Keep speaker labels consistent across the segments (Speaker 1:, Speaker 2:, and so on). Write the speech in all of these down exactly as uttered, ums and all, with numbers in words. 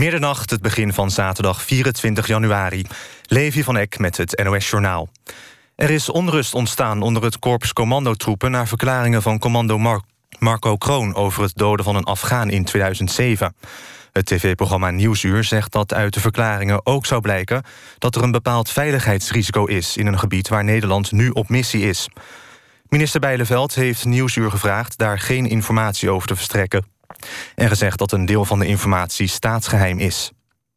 Speaker 1: Middernacht, het begin van zaterdag vierentwintig januari. Levi van Eck met het N O S-journaal. Er is onrust ontstaan onder het korps commandotroepen... na verklaringen van commando Mar- Marco Kroon... over het doden van een Afghaan in tweeduizend zeven. Het tv-programma Nieuwsuur zegt dat uit de verklaringen ook zou blijken... dat er een bepaald veiligheidsrisico is... in een gebied waar Nederland nu op missie is. Minister Bijleveld heeft Nieuwsuur gevraagd... daar geen informatie over te verstrekken... en gezegd dat een deel van de informatie staatsgeheim is.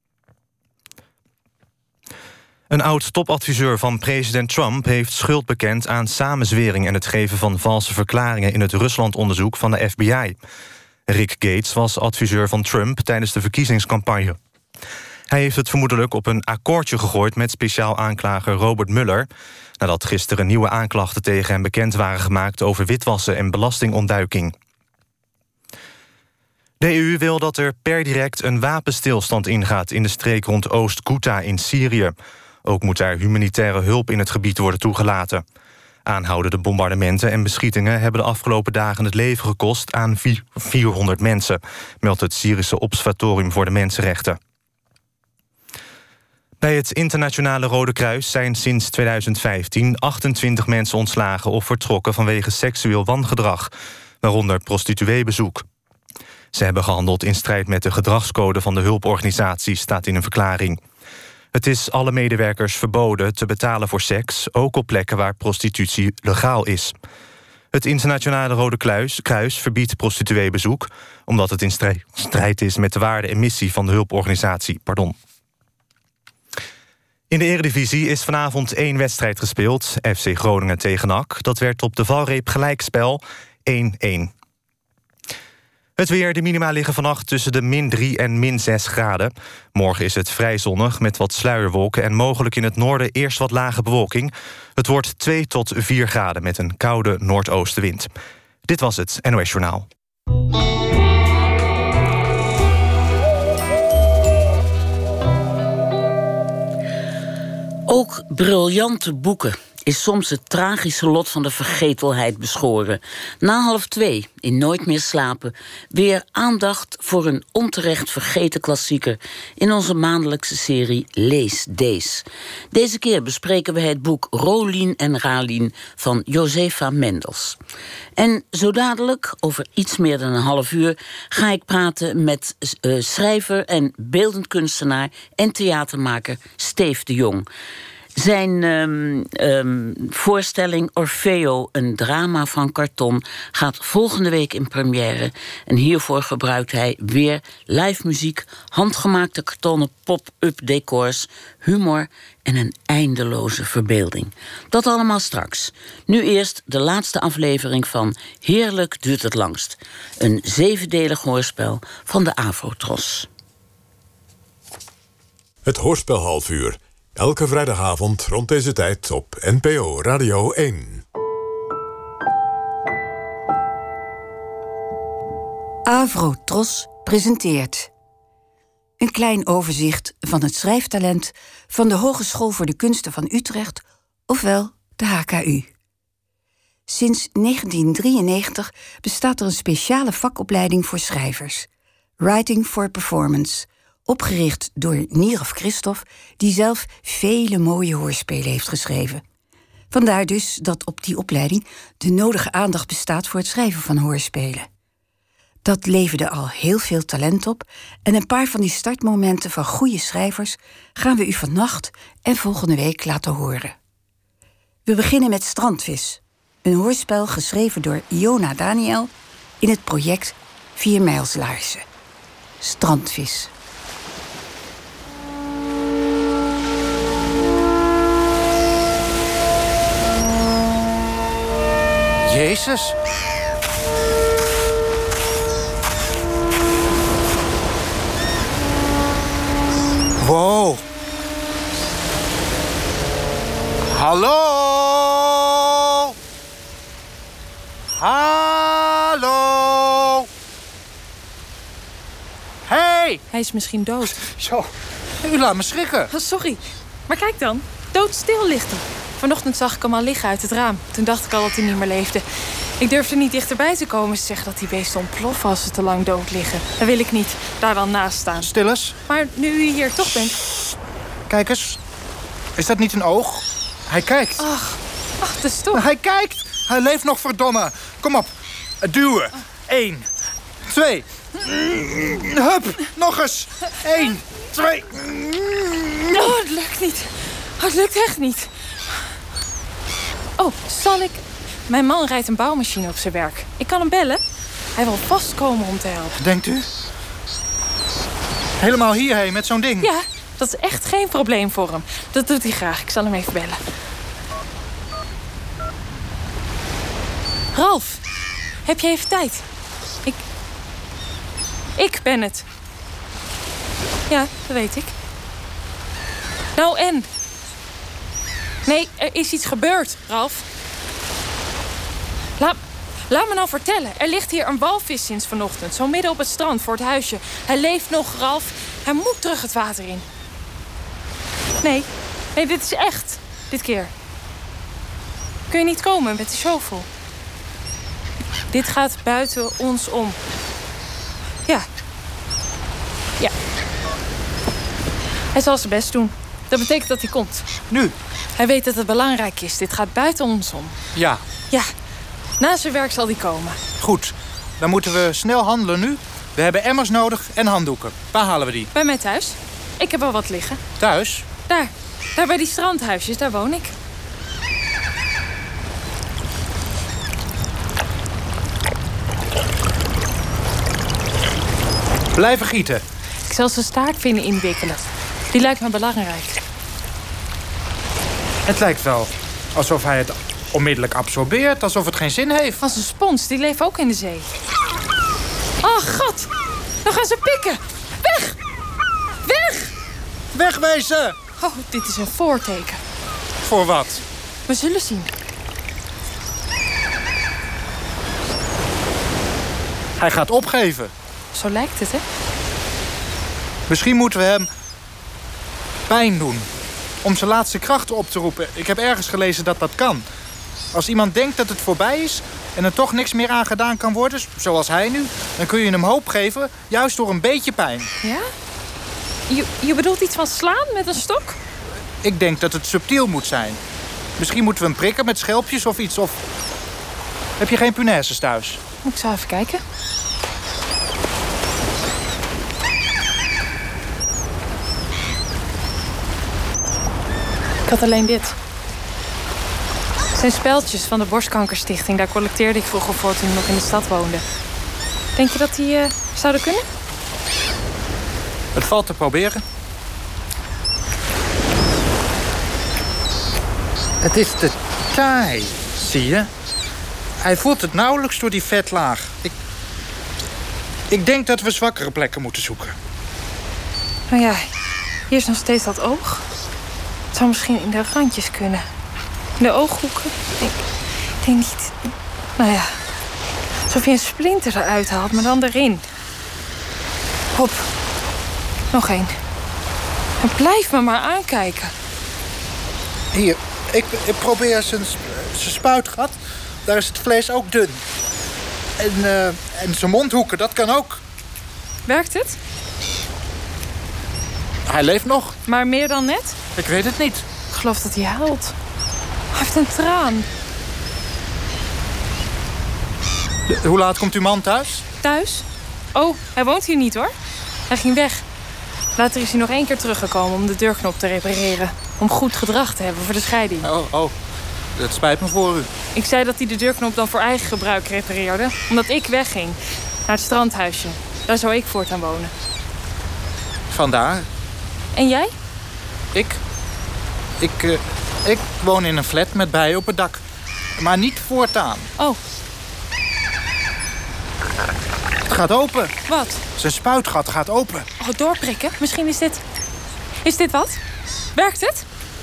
Speaker 1: Een oud-topadviseur van president Trump heeft schuld bekend aan samenzwering... en het geven van valse verklaringen in het Rusland-onderzoek van de F B I. Rick Gates was adviseur van Trump tijdens de verkiezingscampagne. Hij heeft het vermoedelijk op een akkoordje gegooid... met speciaal aanklager Robert Mueller... nadat gisteren nieuwe aanklachten tegen hem bekend waren gemaakt... over witwassen en belastingontduiking. De E U wil dat er per direct een wapenstilstand ingaat... in de streek rond Oost-Ghouta in Syrië. Ook moet daar humanitaire hulp in het gebied worden toegelaten. Aanhoudende bombardementen en beschietingen... hebben de afgelopen dagen het leven gekost aan vierhonderd mensen... meldt het Syrische Observatorium voor de Mensenrechten. Bij het Internationale Rode Kruis zijn sinds tweeduizend vijftien... achtentwintig mensen ontslagen of vertrokken vanwege seksueel wangedrag... waaronder prostitueebezoek. Ze hebben gehandeld in strijd met de gedragscode van de hulporganisatie... staat in een verklaring. Het is alle medewerkers verboden te betalen voor seks... ook op plekken waar prostitutie legaal is. Het Internationale Rode Kruis, Kruis verbiedt prostitueebezoek... omdat het in strijd is met de waarde en missie van de hulporganisatie. Pardon. In de Eredivisie is vanavond één wedstrijd gespeeld. F C Groningen tegen N A C. Dat werd op de valreep gelijkspel één-één. Het weer, de minima liggen vannacht tussen de min drie en min zes graden. Morgen is het vrij zonnig met wat sluierwolken... en mogelijk in het noorden eerst wat lage bewolking. Het wordt twee tot vier graden met een koude noordoostenwind. Dit was het N O S-journaal.
Speaker 2: Ook briljante boeken is soms het tragische lot van de vergetelheid beschoren. Na half twee, in Nooit meer slapen, weer aandacht voor een onterecht vergeten klassieker in onze maandelijkse serie Lees Dees. Deze keer bespreken we het boek Rolien en Ralien van Josefa Mendels. En zo dadelijk, over iets meer dan een half uur, ga ik praten met uh, schrijver en beeldend kunstenaar en theatermaker Steef de Jong. Zijn um, um, voorstelling Orfeo, een drama van karton, gaat volgende week in première. En hiervoor gebruikt hij weer live muziek, handgemaakte kartonnen pop-up decors, humor en een eindeloze verbeelding. Dat allemaal straks. Nu eerst de laatste aflevering van Heerlijk duurt het langst. Een zevendelig hoorspel van de Avrotros.
Speaker 3: Het hoorspel half uur. Elke vrijdagavond rond deze tijd op N P O Radio één.
Speaker 4: Avrotros presenteert een klein overzicht van het schrijftalent van de Hogeschool voor de Kunsten van Utrecht, ofwel de H K U. Sinds negentien drieënnegentig bestaat er een speciale vakopleiding voor schrijvers, Writing for Performance, opgericht door Nieref Christoph, die zelf vele mooie hoorspelen heeft geschreven. Vandaar dus dat op die opleiding de nodige aandacht bestaat voor het schrijven van hoorspelen. Dat leverde al heel veel talent op en een paar van die startmomenten van goede schrijvers gaan we u vannacht en volgende week laten horen. We beginnen met Strandvis, een hoorspel geschreven door Iona Daniel in het project Viermijlslaarzen. Strandvis.
Speaker 5: Jezus. Wow. Hallo. Hallo. Hey.
Speaker 6: Hij is misschien dood.
Speaker 5: Zo, u laat me schrikken.
Speaker 6: Oh, sorry. Maar kijk dan, doodstil ligt hij. Vanochtend zag ik hem al liggen uit het raam. Toen dacht ik al dat hij niet meer leefde. Ik durf er niet dichterbij te komen. Ze zeggen dat die beesten ontploffen als ze te lang dood liggen. Dat wil ik niet, daar dan naast staan.
Speaker 5: Stil eens.
Speaker 6: Maar nu u hier toch bent...
Speaker 5: Kijk eens. Is dat niet een oog? Hij kijkt.
Speaker 6: Ach, ach, de stok.
Speaker 5: Hij kijkt. Hij leeft nog, verdomme. Kom op. Duwen. Eén. Twee. Hup. Nog eens. Eén. Twee.
Speaker 6: Oh, het lukt niet. Oh, het lukt echt niet. Oh, zal ik... Mijn man rijdt een bouwmachine op zijn werk. Ik kan hem bellen. Hij wil vast komen om te helpen.
Speaker 5: Denkt u? Helemaal hierheen met zo'n ding?
Speaker 6: Ja, dat is echt geen probleem voor hem. Dat doet hij graag. Ik zal hem even bellen. Ralf, heb je even tijd? Ik... Ik ben het. Ja, dat weet ik. Nou, en? Nee, er is iets gebeurd, Ralf. Laat, laat me nou vertellen. Er ligt hier een walvis sinds vanochtend. Zo midden op het strand voor het huisje. Hij leeft nog, Ralf. Hij moet terug het water in. Nee, nee, dit is echt. Dit keer. Kun je niet komen met de shovel? Dit gaat buiten ons om. Ja. Ja. Hij zal zijn best doen. Dat betekent dat hij komt.
Speaker 5: Nu?
Speaker 6: Hij weet dat het belangrijk is. Dit gaat buiten ons om.
Speaker 5: Ja.
Speaker 6: Ja. Na zijn werk zal hij komen.
Speaker 5: Goed. Dan moeten we snel handelen nu. We hebben emmers nodig en handdoeken. Waar halen we die?
Speaker 6: Bij mij thuis. Ik heb al wat liggen.
Speaker 5: Thuis?
Speaker 6: Daar. Daar bij die strandhuisjes. Daar woon ik.
Speaker 5: Blijven gieten.
Speaker 6: Ik zal zijn staartvinnen inwikkelen. Die lijkt me belangrijk.
Speaker 5: Het lijkt wel alsof hij het onmiddellijk absorbeert. Alsof het geen zin heeft.
Speaker 6: Als een spons. Die leven ook in de zee. Oh, god. Dan gaan ze pikken. Weg. Weg.
Speaker 5: Wegwezen!
Speaker 6: Oh, dit is een voorteken.
Speaker 5: Voor wat?
Speaker 6: We zullen zien.
Speaker 5: Hij gaat opgeven.
Speaker 6: Zo lijkt het, hè?
Speaker 5: Misschien moeten we hem pijn doen. Om zijn laatste krachten op te roepen. Ik heb ergens gelezen dat dat kan. Als iemand denkt dat het voorbij is en er toch niks meer aan gedaan kan worden, zoals hij nu, dan kun je hem hoop geven, juist door een beetje pijn.
Speaker 6: Ja? Je, je bedoelt iets van slaan met een stok?
Speaker 5: Ik denk dat het subtiel moet zijn. Misschien moeten we hem prikken met schelpjes of iets. Of... Heb je geen punaises thuis?
Speaker 6: Ik zal even kijken. Ik had alleen dit. Het zijn speldjes van de Borstkankerstichting. Daar collecteerde ik vroeger voor toen ik nog in de stad woonde. Denk je dat die uh, zouden kunnen?
Speaker 5: Het valt te proberen. Het is te taai, zie je? Hij voelt het nauwelijks door die vetlaag. Ik, ik denk dat we zwakkere plekken moeten zoeken.
Speaker 6: Nou ja, hier is nog steeds dat oog. Het zou misschien in de randjes kunnen. In de ooghoeken. Ik denk, ik denk niet... Nou ja, alsof je een splinter eruit haalt, maar dan erin. Hop. Nog één. En blijf me maar aankijken.
Speaker 5: Hier, ik, ik probeer zijn, zijn spuitgat. Daar is het vlees ook dun. En, uh, en zijn mondhoeken, dat kan ook.
Speaker 6: Werkt het?
Speaker 5: Hij leeft nog.
Speaker 6: Maar meer dan net?
Speaker 5: Ik weet het niet.
Speaker 6: Ik geloof dat hij huilt. Hij heeft een traan.
Speaker 5: De, hoe laat komt uw man thuis?
Speaker 6: Thuis? Oh, hij woont hier niet hoor. Hij ging weg. Later is hij nog één keer teruggekomen om de deurknop te repareren. Om goed gedrag te hebben voor de scheiding.
Speaker 5: Oh, oh. Dat spijt me voor u.
Speaker 6: Ik zei dat hij de deurknop dan voor eigen gebruik repareerde. Omdat ik wegging. Naar het strandhuisje. Daar zou ik voortaan wonen.
Speaker 5: Vandaar.
Speaker 6: En jij?
Speaker 5: Ik? Ik, uh, ik woon in een flat met bijen op het dak. Maar niet voortaan.
Speaker 6: Oh.
Speaker 5: Het gaat open.
Speaker 6: Wat?
Speaker 5: Zijn spuitgat gaat open.
Speaker 6: Oh, doorprikken? Misschien is dit... Is dit wat? Werkt het?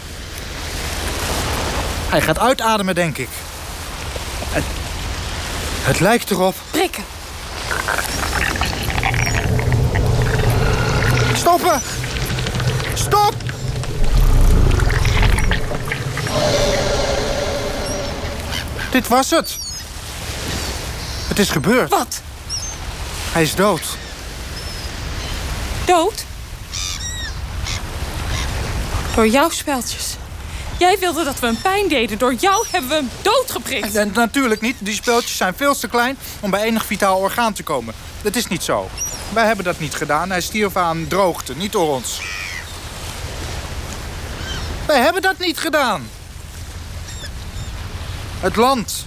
Speaker 5: Hij gaat uitademen, denk ik. Het, het lijkt erop.
Speaker 6: Prikken.
Speaker 5: Stoppen! Stop! Dit was het. Het is gebeurd.
Speaker 6: Wat?
Speaker 5: Hij is dood.
Speaker 6: Dood? Door jouw speltjes. Jij wilde dat we hem pijn deden. Door jou hebben we hem doodgeprikt.
Speaker 5: En, natuurlijk niet. Die speeltjes zijn veel te klein om bij enig vitaal orgaan te komen. Dat is niet zo. Wij hebben dat niet gedaan. Hij stierf aan droogte, niet door ons. Wij hebben dat niet gedaan. Het land.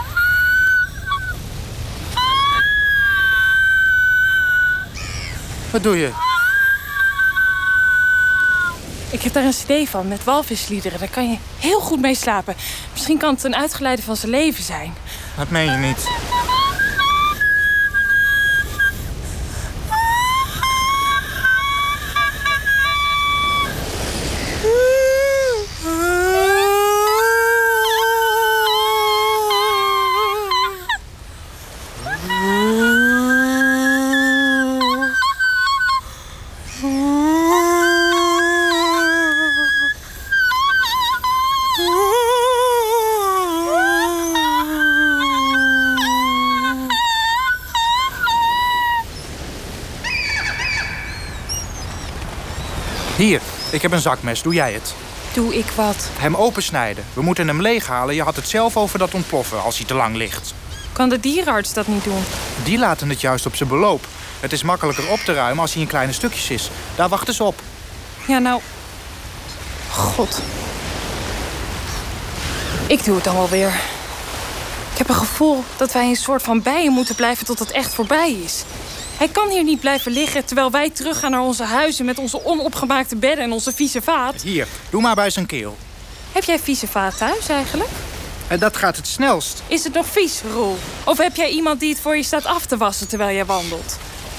Speaker 5: Wat doe je?
Speaker 6: Ik heb daar een cd van met walvisliederen. Daar kan je heel goed mee slapen. Misschien kan het een uitgeleide van zijn leven zijn.
Speaker 5: Dat meen je niet. Hier, ik heb een zakmes. Doe jij het?
Speaker 6: Doe ik wat?
Speaker 5: Hem opensnijden. We moeten hem leeghalen. Je had het zelf over dat ontploffen als hij te lang ligt.
Speaker 6: Kan de dierenarts dat niet doen?
Speaker 5: Die laten het juist op zijn beloop. Het is makkelijker op te ruimen als hij in kleine stukjes is. Daar wachten ze op.
Speaker 6: Ja, nou... God. Ik doe het dan wel weer. Ik heb een gevoel dat wij een soort van bijen moeten blijven tot het echt voorbij is. Hij kan hier niet blijven liggen terwijl wij teruggaan naar onze huizen met onze onopgemaakte bedden en onze vieze vaat.
Speaker 5: Hier, doe maar bij zijn keel.
Speaker 6: Heb jij vieze vaat thuis eigenlijk?
Speaker 5: En dat gaat het snelst.
Speaker 6: Is het nog vies, Roel? Of heb jij iemand die het voor je staat af te wassen terwijl jij wandelt?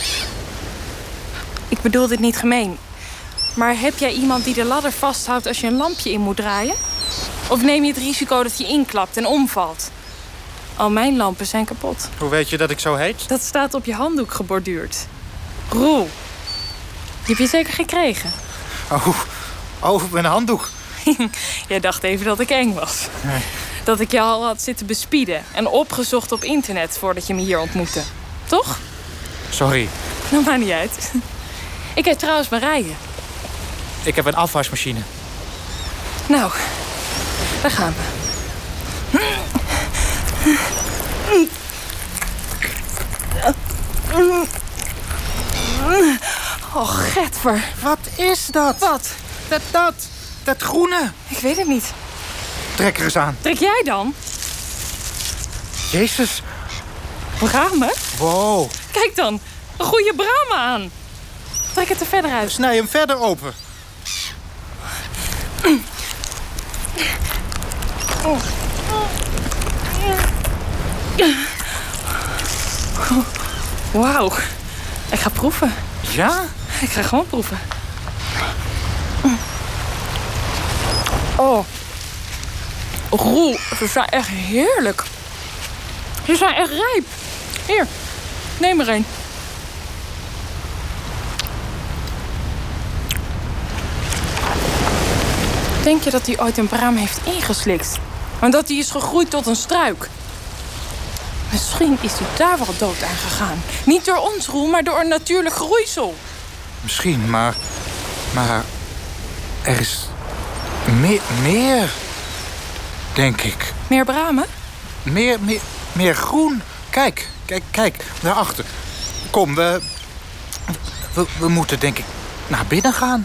Speaker 6: Ik bedoel dit niet gemeen. Maar heb jij iemand die de ladder vasthoudt als je een lampje in moet draaien? Of neem je het risico dat je inklapt en omvalt? Al mijn lampen zijn kapot.
Speaker 5: Hoe weet je dat ik zo heet?
Speaker 6: Dat staat op je handdoek geborduurd. Roel, die heb je zeker gekregen.
Speaker 5: Oh, oh mijn handdoek.
Speaker 6: Jij dacht even dat ik eng was.
Speaker 5: Nee.
Speaker 6: Dat ik je al had zitten bespieden en opgezocht op internet voordat je me hier ontmoette. Toch?
Speaker 5: Sorry.
Speaker 6: Nou, maakt niet uit. Ik heb trouwens maar rijden.
Speaker 5: Ik heb een afwasmachine.
Speaker 6: Nou, daar gaan we. Oh, getver.
Speaker 5: Wat is dat?
Speaker 6: Wat?
Speaker 5: Dat, dat. Dat groene.
Speaker 6: Ik weet het niet.
Speaker 5: Trek er eens aan.
Speaker 6: Trek jij dan?
Speaker 5: Jezus.
Speaker 6: Bramen?
Speaker 5: Wow.
Speaker 6: Kijk dan, een goede bramen aan. Trek het er verder uit.
Speaker 5: Snij hem verder open.
Speaker 6: Wauw. Ik ga proeven.
Speaker 5: Ja?
Speaker 6: Ik ga gewoon proeven. Oh. Roel, ze zijn echt heerlijk. Ze zijn echt rijp. Hier, neem er een. Denk je dat hij ooit een braam heeft ingeslikt? En dat hij is gegroeid tot een struik? Misschien is hij daar wel dood aan gegaan. Niet door ons, Roel, maar door een natuurlijk groeisel.
Speaker 5: Misschien, maar... Maar... Er is... Meer... Meer... Denk ik.
Speaker 6: Meer bramen?
Speaker 5: Meer... Meer... Meer groen. Kijk. Kijk, kijk. Daarachter. Kom, we... We, we moeten, denk ik, naar binnen gaan.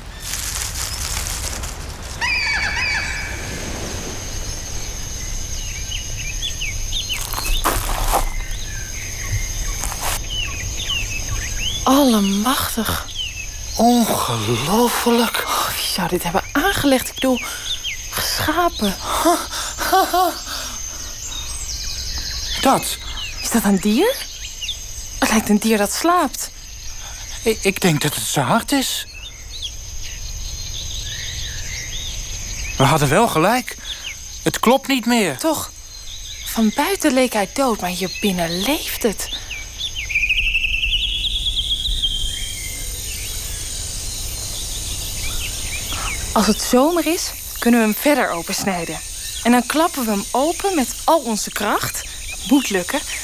Speaker 6: Allemachtig.
Speaker 5: Ongelooflijk.
Speaker 6: Oh, wie zou dit hebben aangelegd? Ik bedoel, geschapen.
Speaker 5: Dat.
Speaker 6: Is dat een dier? Het lijkt een dier dat slaapt.
Speaker 5: Ik, ik denk dat het zijn hart is. We hadden wel gelijk. Het klopt niet meer.
Speaker 6: Toch, van buiten leek hij dood, maar hier binnen leeft het. Als het zomer is, kunnen we hem verder opensnijden. En dan klappen we hem open met al onze kracht. Dat moet lukken.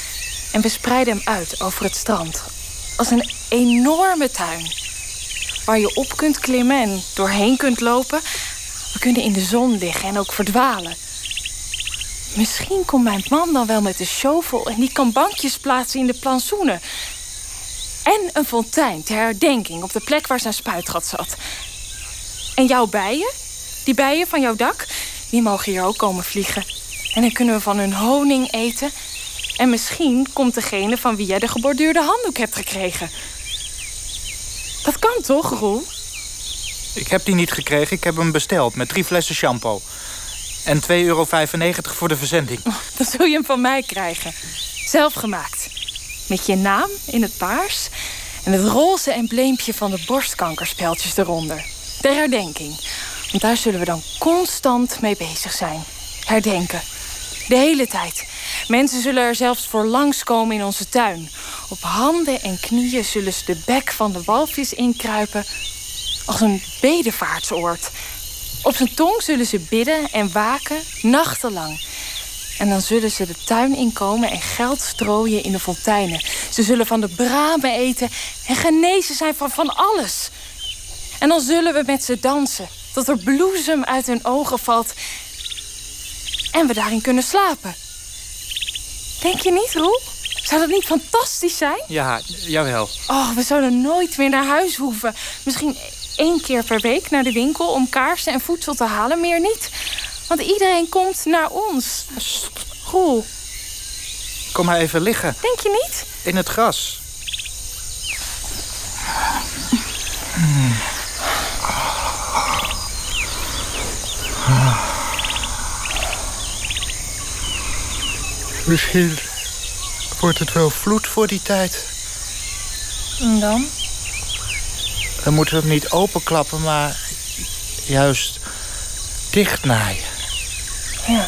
Speaker 6: En we spreiden hem uit over het strand. Als een enorme tuin. Waar je op kunt klimmen en doorheen kunt lopen. We kunnen in de zon liggen en ook verdwalen. Misschien komt mijn man dan wel met de shovel en die kan bankjes plaatsen in de plantsoenen. En een fontein ter herdenking op de plek waar zijn spuitgat zat. En jouw bijen, die bijen van jouw dak, die mogen hier ook komen vliegen. En dan kunnen we van hun honing eten. En misschien komt degene van wie jij de geborduurde handdoek hebt gekregen. Dat kan toch, Roel?
Speaker 5: Ik heb die niet gekregen, ik heb hem besteld met drie flessen shampoo. En twee euro vijfennegentig voor de verzending.
Speaker 6: Oh, dan zul je hem van mij krijgen. Zelf gemaakt. Met je naam in het paars. En het roze embleempje van de borstkankerspeltjes eronder. Ter herdenking. Want daar zullen we dan constant mee bezig zijn. Herdenken. De hele tijd. Mensen zullen er zelfs voor langskomen in onze tuin. Op handen en knieën zullen ze de bek van de walvis inkruipen. Als een bedevaartsoord. Op zijn tong zullen ze bidden en waken, nachtenlang. En dan zullen ze de tuin inkomen en geld strooien in de fonteinen. Ze zullen van de bramen eten en genezen zijn van van alles. En dan zullen we met ze dansen, tot er bloesem uit hun ogen valt. En we daarin kunnen slapen. Denk je niet, Roel? Zou dat niet fantastisch zijn?
Speaker 5: Ja, jawel.
Speaker 6: Oh, we zouden nooit meer naar huis hoeven. Misschien één keer per week naar de winkel om kaarsen en voedsel te halen, meer niet. Want iedereen komt naar ons. Roel.
Speaker 5: Kom maar even liggen.
Speaker 6: Denk je niet?
Speaker 5: In het gras. Hmm. Misschien wordt het wel vloed voor die tijd.
Speaker 6: En dan?
Speaker 5: Dan moeten we hem niet openklappen, maar juist dichtnaaien.
Speaker 6: Ja.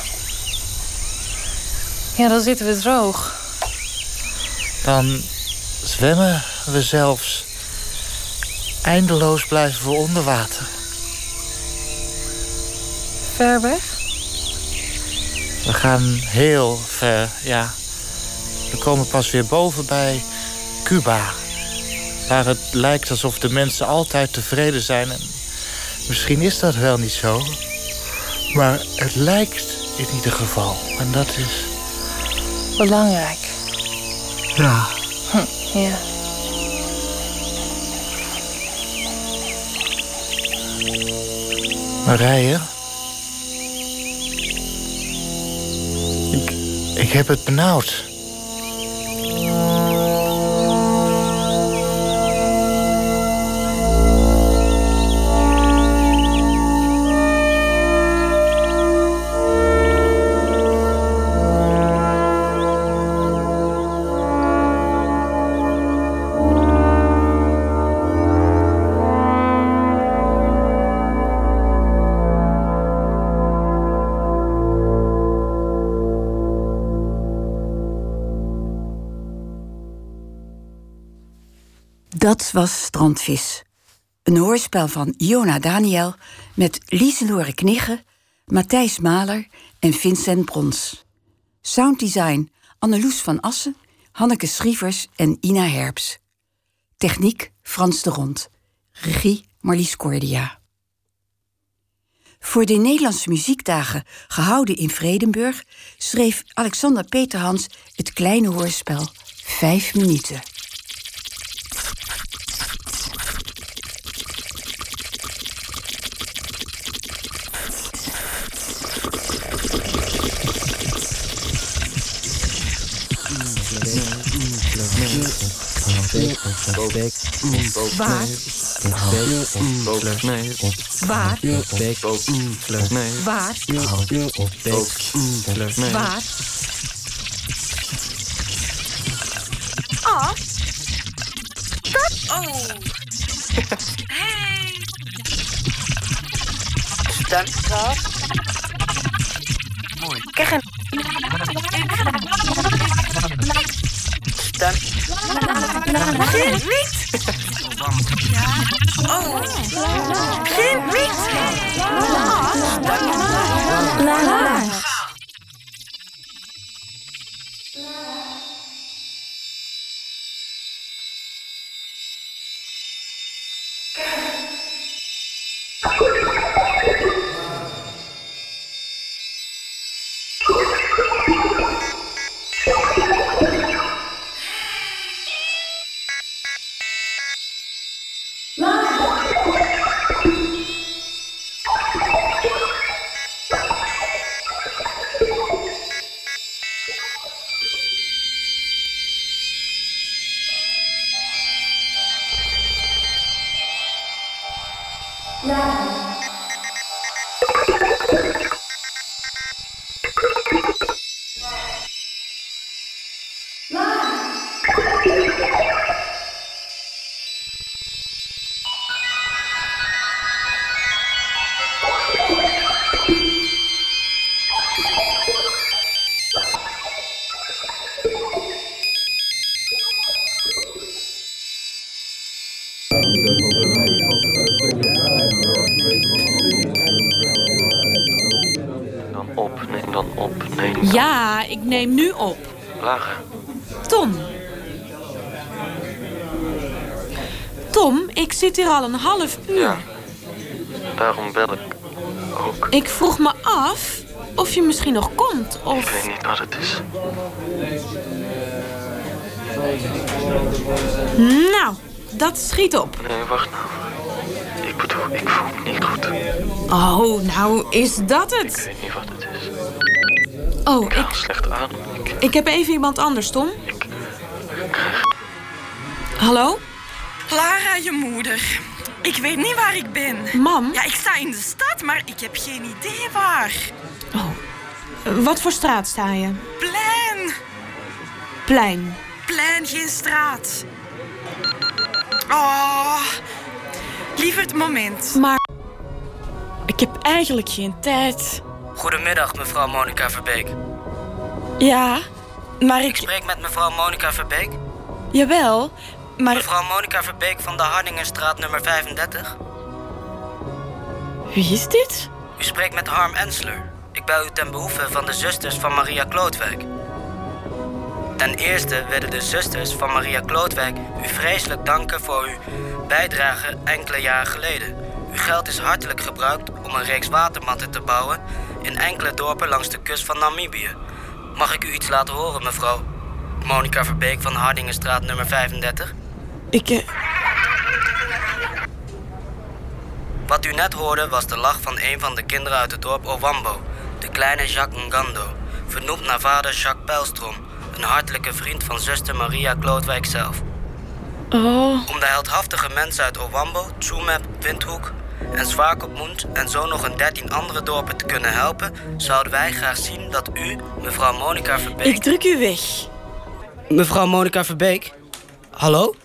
Speaker 6: Ja, dan zitten we droog.
Speaker 5: Dan zwemmen we zelfs. Eindeloos blijven we onder water.
Speaker 6: Ver weg?
Speaker 5: We gaan heel ver, ja. We komen pas weer boven bij Cuba. Waar het lijkt alsof de mensen altijd tevreden zijn. En misschien is dat wel niet zo. Maar het lijkt in ieder geval. En dat is
Speaker 6: belangrijk.
Speaker 5: Ja.
Speaker 6: Hm, ja.
Speaker 5: Marije? Ik, ik heb het benauwd.
Speaker 4: Dat was Strandvis. Een hoorspel van Iona Daniel met Lieselore Knigge, Matthijs Maler en Vincent Brons. Sounddesign Anneloes van Assen, Hanneke Schrievers en Ina Herps. Techniek Frans de Rond. Regie Marlies Cordia. Voor de Nederlandse Muziekdagen, gehouden in Vredenburg, schreef Alexander Peterhans het kleine hoorspel Vijf minuten.
Speaker 7: Waar? Waar? Waar? Waar?
Speaker 8: Oh. Dat? Oh. Hey. Stuntkast. Mooi. Krijg een... Stunt. Geen niet. Ja. Oh. Geen niet. La la.
Speaker 9: Dan op, neem dan op, neem dan...
Speaker 7: Ja, ik neem nu op.
Speaker 9: Lager.
Speaker 7: Tom. Tom, ik zit hier al een half uur.
Speaker 9: Ja, daarom bel ik ook.
Speaker 7: Ik vroeg me af of je misschien nog komt, of...
Speaker 9: Ik weet niet wat het is.
Speaker 7: Nou, dat schiet op.
Speaker 9: Nee, wacht nou. Ik bedoel, ik voel me niet goed.
Speaker 7: Oh, nou is dat
Speaker 9: Ik
Speaker 7: het.
Speaker 9: weet niet wat het is.
Speaker 7: Oh,
Speaker 9: Ik haal
Speaker 7: ik,
Speaker 9: slecht adem. Ik,
Speaker 7: ik heb even iemand anders, Tom.
Speaker 9: ik krijg...
Speaker 7: Hallo?
Speaker 10: Lara, je moeder. Ik weet niet waar ik ben.
Speaker 7: Mam?
Speaker 10: Ja, ik sta in de stad, maar ik heb geen idee waar.
Speaker 7: Oh, wat voor straat sta je?
Speaker 10: Plein.
Speaker 7: Plein.
Speaker 10: Plein, geen straat. Oh, liever het moment.
Speaker 7: Maar ik heb eigenlijk geen tijd.
Speaker 11: Goedemiddag, mevrouw Monica Verbeek.
Speaker 7: Ja, maar
Speaker 11: Ik
Speaker 7: ik...
Speaker 11: spreek met mevrouw Monica Verbeek.
Speaker 7: Jawel, maar...
Speaker 11: Mevrouw Monica Verbeek van de Hardingenstraat nummer vijfendertig.
Speaker 7: Wie is dit?
Speaker 11: U spreekt met Harm Ensler. Ik bel u ten behoeve van de zusters van Maria Klootwijk. Ten eerste willen de zusters van Maria Klootwijk u vreselijk danken voor uw bijdrage enkele jaren geleden. Uw geld is hartelijk gebruikt om een reeks watermatten te bouwen in enkele dorpen langs de kust van Namibië. Mag ik u iets laten horen, mevrouw Monica Verbeek van Hardingenstraat nummer vijfendertig?
Speaker 7: Ik... eh,
Speaker 11: Wat u net hoorde was de lach van een van de kinderen uit het dorp Ovambo, de kleine Jacques Ngando, vernoemd naar vader Jacques Pijlstrom, een hartelijke vriend van zuster Maria Klootwijk zelf.
Speaker 7: Oh...
Speaker 11: Om de heldhaftige mensen uit Ovambo, Tsumeb, Windhoek en Swakopmund en zo nog een dertien andere dorpen te kunnen helpen, zouden wij graag zien dat u, mevrouw Monica Verbeek...
Speaker 7: Ik druk u weg.
Speaker 11: Mevrouw Monica Verbeek? Hallo?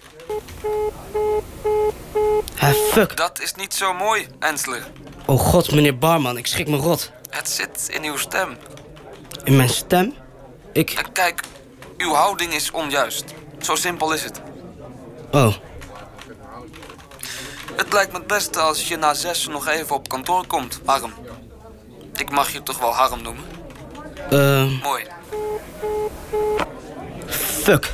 Speaker 11: Ah, fuck.
Speaker 12: Dat is niet zo mooi, Ensler.
Speaker 11: Oh god, meneer Barman, ik schrik me rot.
Speaker 12: Het zit in uw stem.
Speaker 11: In mijn stem? Ik...
Speaker 12: En kijk, uw houding is onjuist. Zo simpel is het.
Speaker 11: Oh.
Speaker 12: Het lijkt me het beste als je na zes nog even op kantoor komt, Harm. Ik mag je toch wel Harm noemen?
Speaker 11: Eh...
Speaker 12: Mooi.
Speaker 11: Fuck.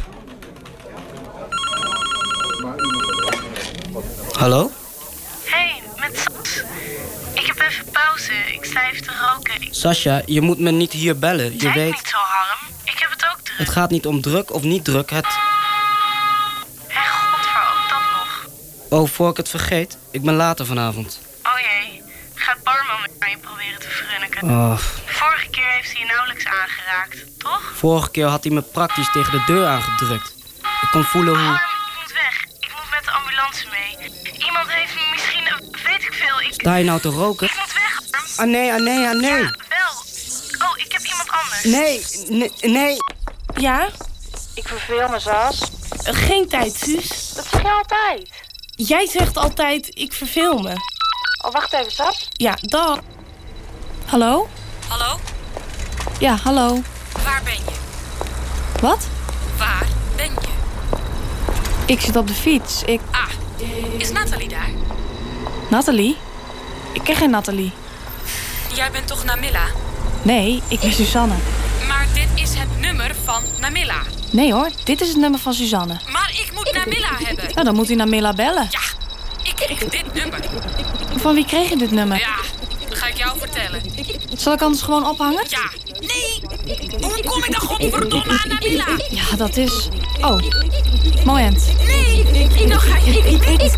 Speaker 11: Hallo?
Speaker 13: Hey, met Sas. Ik heb even pauze. Ik sta even te roken. Ik...
Speaker 11: Sascha, je moet me niet hier bellen. Je
Speaker 13: Kijk
Speaker 11: weet...
Speaker 13: niet zo, Harm. Ik heb het ook druk.
Speaker 11: Het gaat niet om druk of niet druk, het...
Speaker 13: Hé, godver, ook dat nog.
Speaker 11: Oh, voor ik het vergeet, ik ben later vanavond.
Speaker 13: Oh jee, gaat Barman met aan je proberen te frunniken.
Speaker 11: Oh.
Speaker 13: Vorige keer heeft hij je nauwelijks aangeraakt, toch?
Speaker 11: Vorige keer had hij me praktisch tegen de deur aangedrukt. Ik kon voelen hoe...
Speaker 13: Harm, ik moet weg. Ik moet met de ambulance mee. Iemand heeft misschien, weet ik veel, ik...
Speaker 11: Sta je nou te roken?
Speaker 13: Ik moet weg, Harm.
Speaker 11: Ah nee, ah nee, ah nee.
Speaker 13: Ja, wel. Oh, ik heb iemand anders.
Speaker 11: Nee, nee, nee.
Speaker 7: Ja?
Speaker 13: Ik verveel me, Sas.
Speaker 7: Geen tijd, Suus.
Speaker 13: Dat zeg je altijd.
Speaker 7: Jij zegt altijd, ik verveel me.
Speaker 13: Oh, wacht even, Sas.
Speaker 7: Ja, dag. Hallo?
Speaker 14: Hallo?
Speaker 7: Ja, hallo.
Speaker 14: Waar ben je?
Speaker 7: Wat?
Speaker 14: Waar ben je?
Speaker 7: Ik zit op de fiets. Ik...
Speaker 14: Ah, is Nathalie daar?
Speaker 7: Nathalie? Ik ken geen Nathalie.
Speaker 14: Jij bent toch Namilla?
Speaker 7: Nee, ik ben Suzanne.
Speaker 14: Maar dit is het nummer van Namilla.
Speaker 7: Nee hoor, dit is het nummer van Suzanne.
Speaker 14: Maar ik moet Namilla hebben.
Speaker 7: Nou, dan moet u Namilla bellen.
Speaker 14: Ja, ik Ik kreeg dit nummer.
Speaker 15: Van wie kreeg je dit nummer?
Speaker 14: Ja, dat ga ik jou vertellen.
Speaker 15: Zal ik anders gewoon ophangen?
Speaker 14: Ja. Nee! Hoe kom ik dan godverdomme aan Nabila?
Speaker 15: Ja, dat is... Oh, moment.
Speaker 14: Nee, ik nog ga je... Ik weet niet.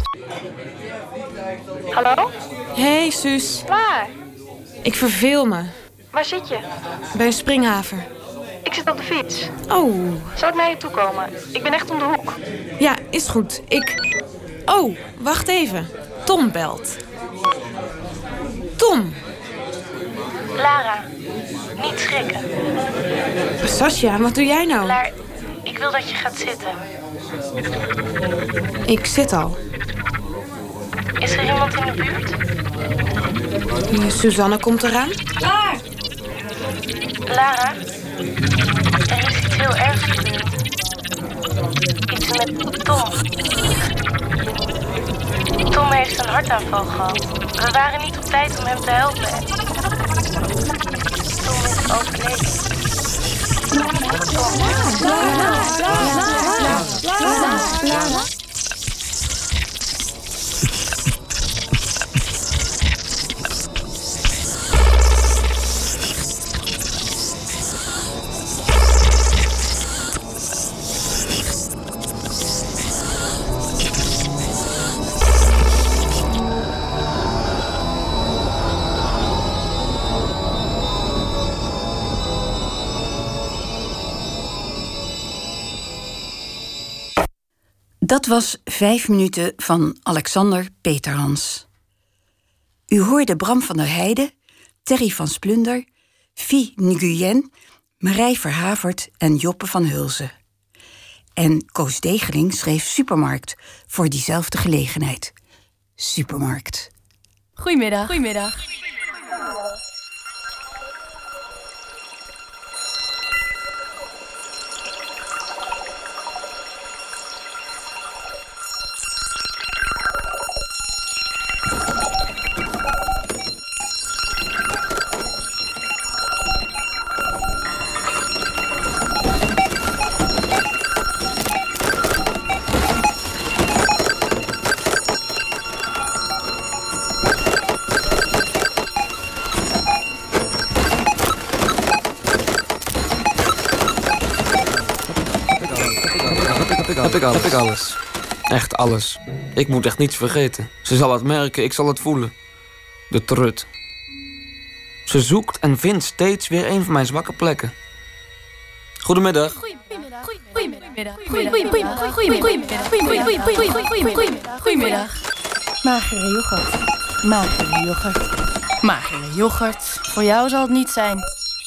Speaker 15: Hallo? Hey, Suus.
Speaker 7: Waar?
Speaker 15: Ik verveel me.
Speaker 7: Waar zit je?
Speaker 15: Bij een springhaver.
Speaker 7: Ik zit op de fiets.
Speaker 15: Oh.
Speaker 7: Zal ik naar je toe komen? Ik ben echt om de hoek.
Speaker 15: Ja, is goed. Ik... Oh, wacht even. Tom belt. Tom.
Speaker 13: Lara, niet schrikken.
Speaker 15: Sascha, wat doe jij nou?
Speaker 13: Lara, ik wil dat je gaat zitten.
Speaker 15: Ik zit al.
Speaker 13: Is er iemand in de buurt?
Speaker 15: Uh, Suzanne komt eraan.
Speaker 13: Lara! Lara, er is iets heel ergs gebeurd. Iets met Tom. Tom heeft een hartaanval gehad. We waren niet op tijd om hem te helpen. Tom is overleden.
Speaker 4: Dat was Vijf minuten van Alexander Peterhans. U hoorde Bram van der Heijden, Terry van Splunder, Vie Nguyen, Marij Verhavert en Joppe van Hulzen. En Koos Degeling schreef Supermarkt voor diezelfde gelegenheid. Supermarkt.
Speaker 15: Goedemiddag. Goedemiddag.
Speaker 12: Heb ik alles. Heb ik alles. Echt alles. Ik moet echt niets vergeten. Ze zal het merken, ik zal het voelen. De trut. Ze zoekt en vindt steeds weer een van mijn zwakke plekken. Goedemiddag.
Speaker 15: Goedemiddag. Goedemiddag. Goedemiddag. Goedemiddag. Goedemiddag. Magere yoghurt. Magere yoghurt. Magere yoghurt. Voor jou zal het niet zijn.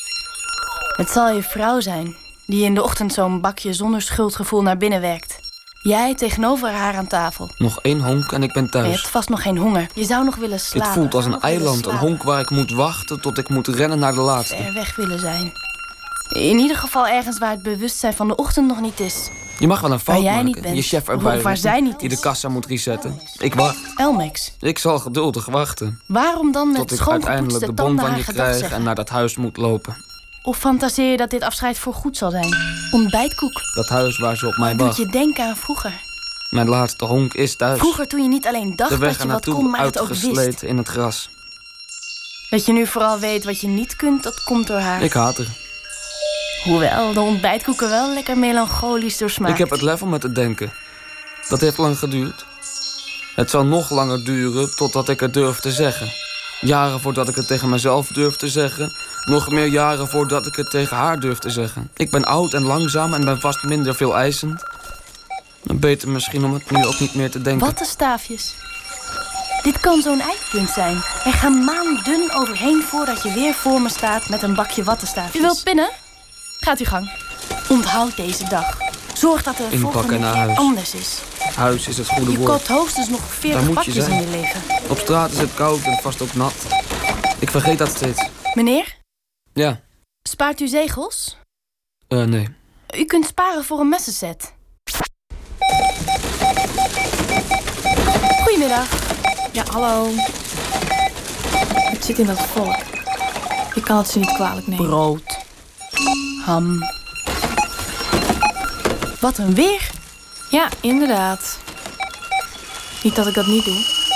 Speaker 15: Het zal je vrouw zijn die in de ochtend zo'n bakje zonder schuldgevoel naar binnen werkt. Jij tegenover haar aan tafel.
Speaker 12: Nog één honk en ik ben thuis.
Speaker 15: Je hebt vast nog geen honger. Je zou nog willen slapen.
Speaker 12: Het voelt als een eiland, een honk waar ik moet wachten tot ik moet rennen naar de laatste.
Speaker 15: Ver weg willen zijn. In ieder geval ergens waar het bewustzijn van de ochtend nog niet is.
Speaker 12: Je mag wel een fout
Speaker 15: waar jij
Speaker 12: maken.
Speaker 15: Niet bent.
Speaker 12: Je chef erbij.
Speaker 15: Of waar zij niet is.
Speaker 12: Die de kassa moet resetten. Ik wacht.
Speaker 15: Elmex.
Speaker 12: Ik zal geduldig wachten.
Speaker 15: Waarom dan met
Speaker 12: tot ik
Speaker 15: schoongepoetste
Speaker 12: uiteindelijk de
Speaker 15: tanden
Speaker 12: bon van
Speaker 15: haar
Speaker 12: je
Speaker 15: gedag
Speaker 12: krijg
Speaker 15: zeggen?
Speaker 12: en naar dat huis moet lopen.
Speaker 15: Of fantaseer je dat dit afscheid voor goed zal zijn? Ontbijtkoek.
Speaker 12: Dat huis waar ze op mij
Speaker 15: Doet
Speaker 12: wacht.
Speaker 15: je denken aan vroeger.
Speaker 12: Mijn laatste honk is thuis.
Speaker 15: Vroeger toen je niet alleen dacht
Speaker 12: de weg
Speaker 15: dat je wat
Speaker 12: ernaartoe
Speaker 15: kon, maar het ook wist.
Speaker 12: uitgesleten in het gras.
Speaker 15: Dat je nu vooral weet wat je niet kunt, dat komt door haar.
Speaker 12: Ik haat haar.
Speaker 15: Hoewel de ontbijtkoeken wel lekker melancholisch doorsmaakt.
Speaker 12: Ik heb het lef om met te denken. Dat heeft lang geduurd. Het zal nog langer duren totdat ik het durf te zeggen. Jaren voordat ik het tegen mezelf durf te zeggen. Nog meer jaren voordat ik het tegen haar durf te zeggen. Ik ben oud en langzaam en ben vast minder veel eisend. Beter misschien om het nu ook niet meer te denken.
Speaker 15: Wattenstaafjes. Dit kan zo'n eindpunt zijn. Er gaan maanden overheen voordat je weer voor me staat met een bakje wattenstaafjes. U wilt pinnen? Gaat uw gang. Onthoud deze dag. Zorg dat de volgende keer anders is.
Speaker 12: Huis is het goede
Speaker 15: je
Speaker 12: woord.
Speaker 15: Je koopt hoogstens nog veertig bakjes in je leven.
Speaker 12: Op straat is het koud en vast ook nat. Ik vergeet dat steeds.
Speaker 15: Meneer?
Speaker 12: Ja?
Speaker 15: Spaart u zegels?
Speaker 12: Eh, uh, nee.
Speaker 15: U kunt sparen voor een messenset. Goedemiddag. Ja, hallo. Het zit in dat volk. Ik kan het ze niet kwalijk nemen. Brood. Ham. Wat een weer. Ja, inderdaad. Niet dat ik dat niet doe.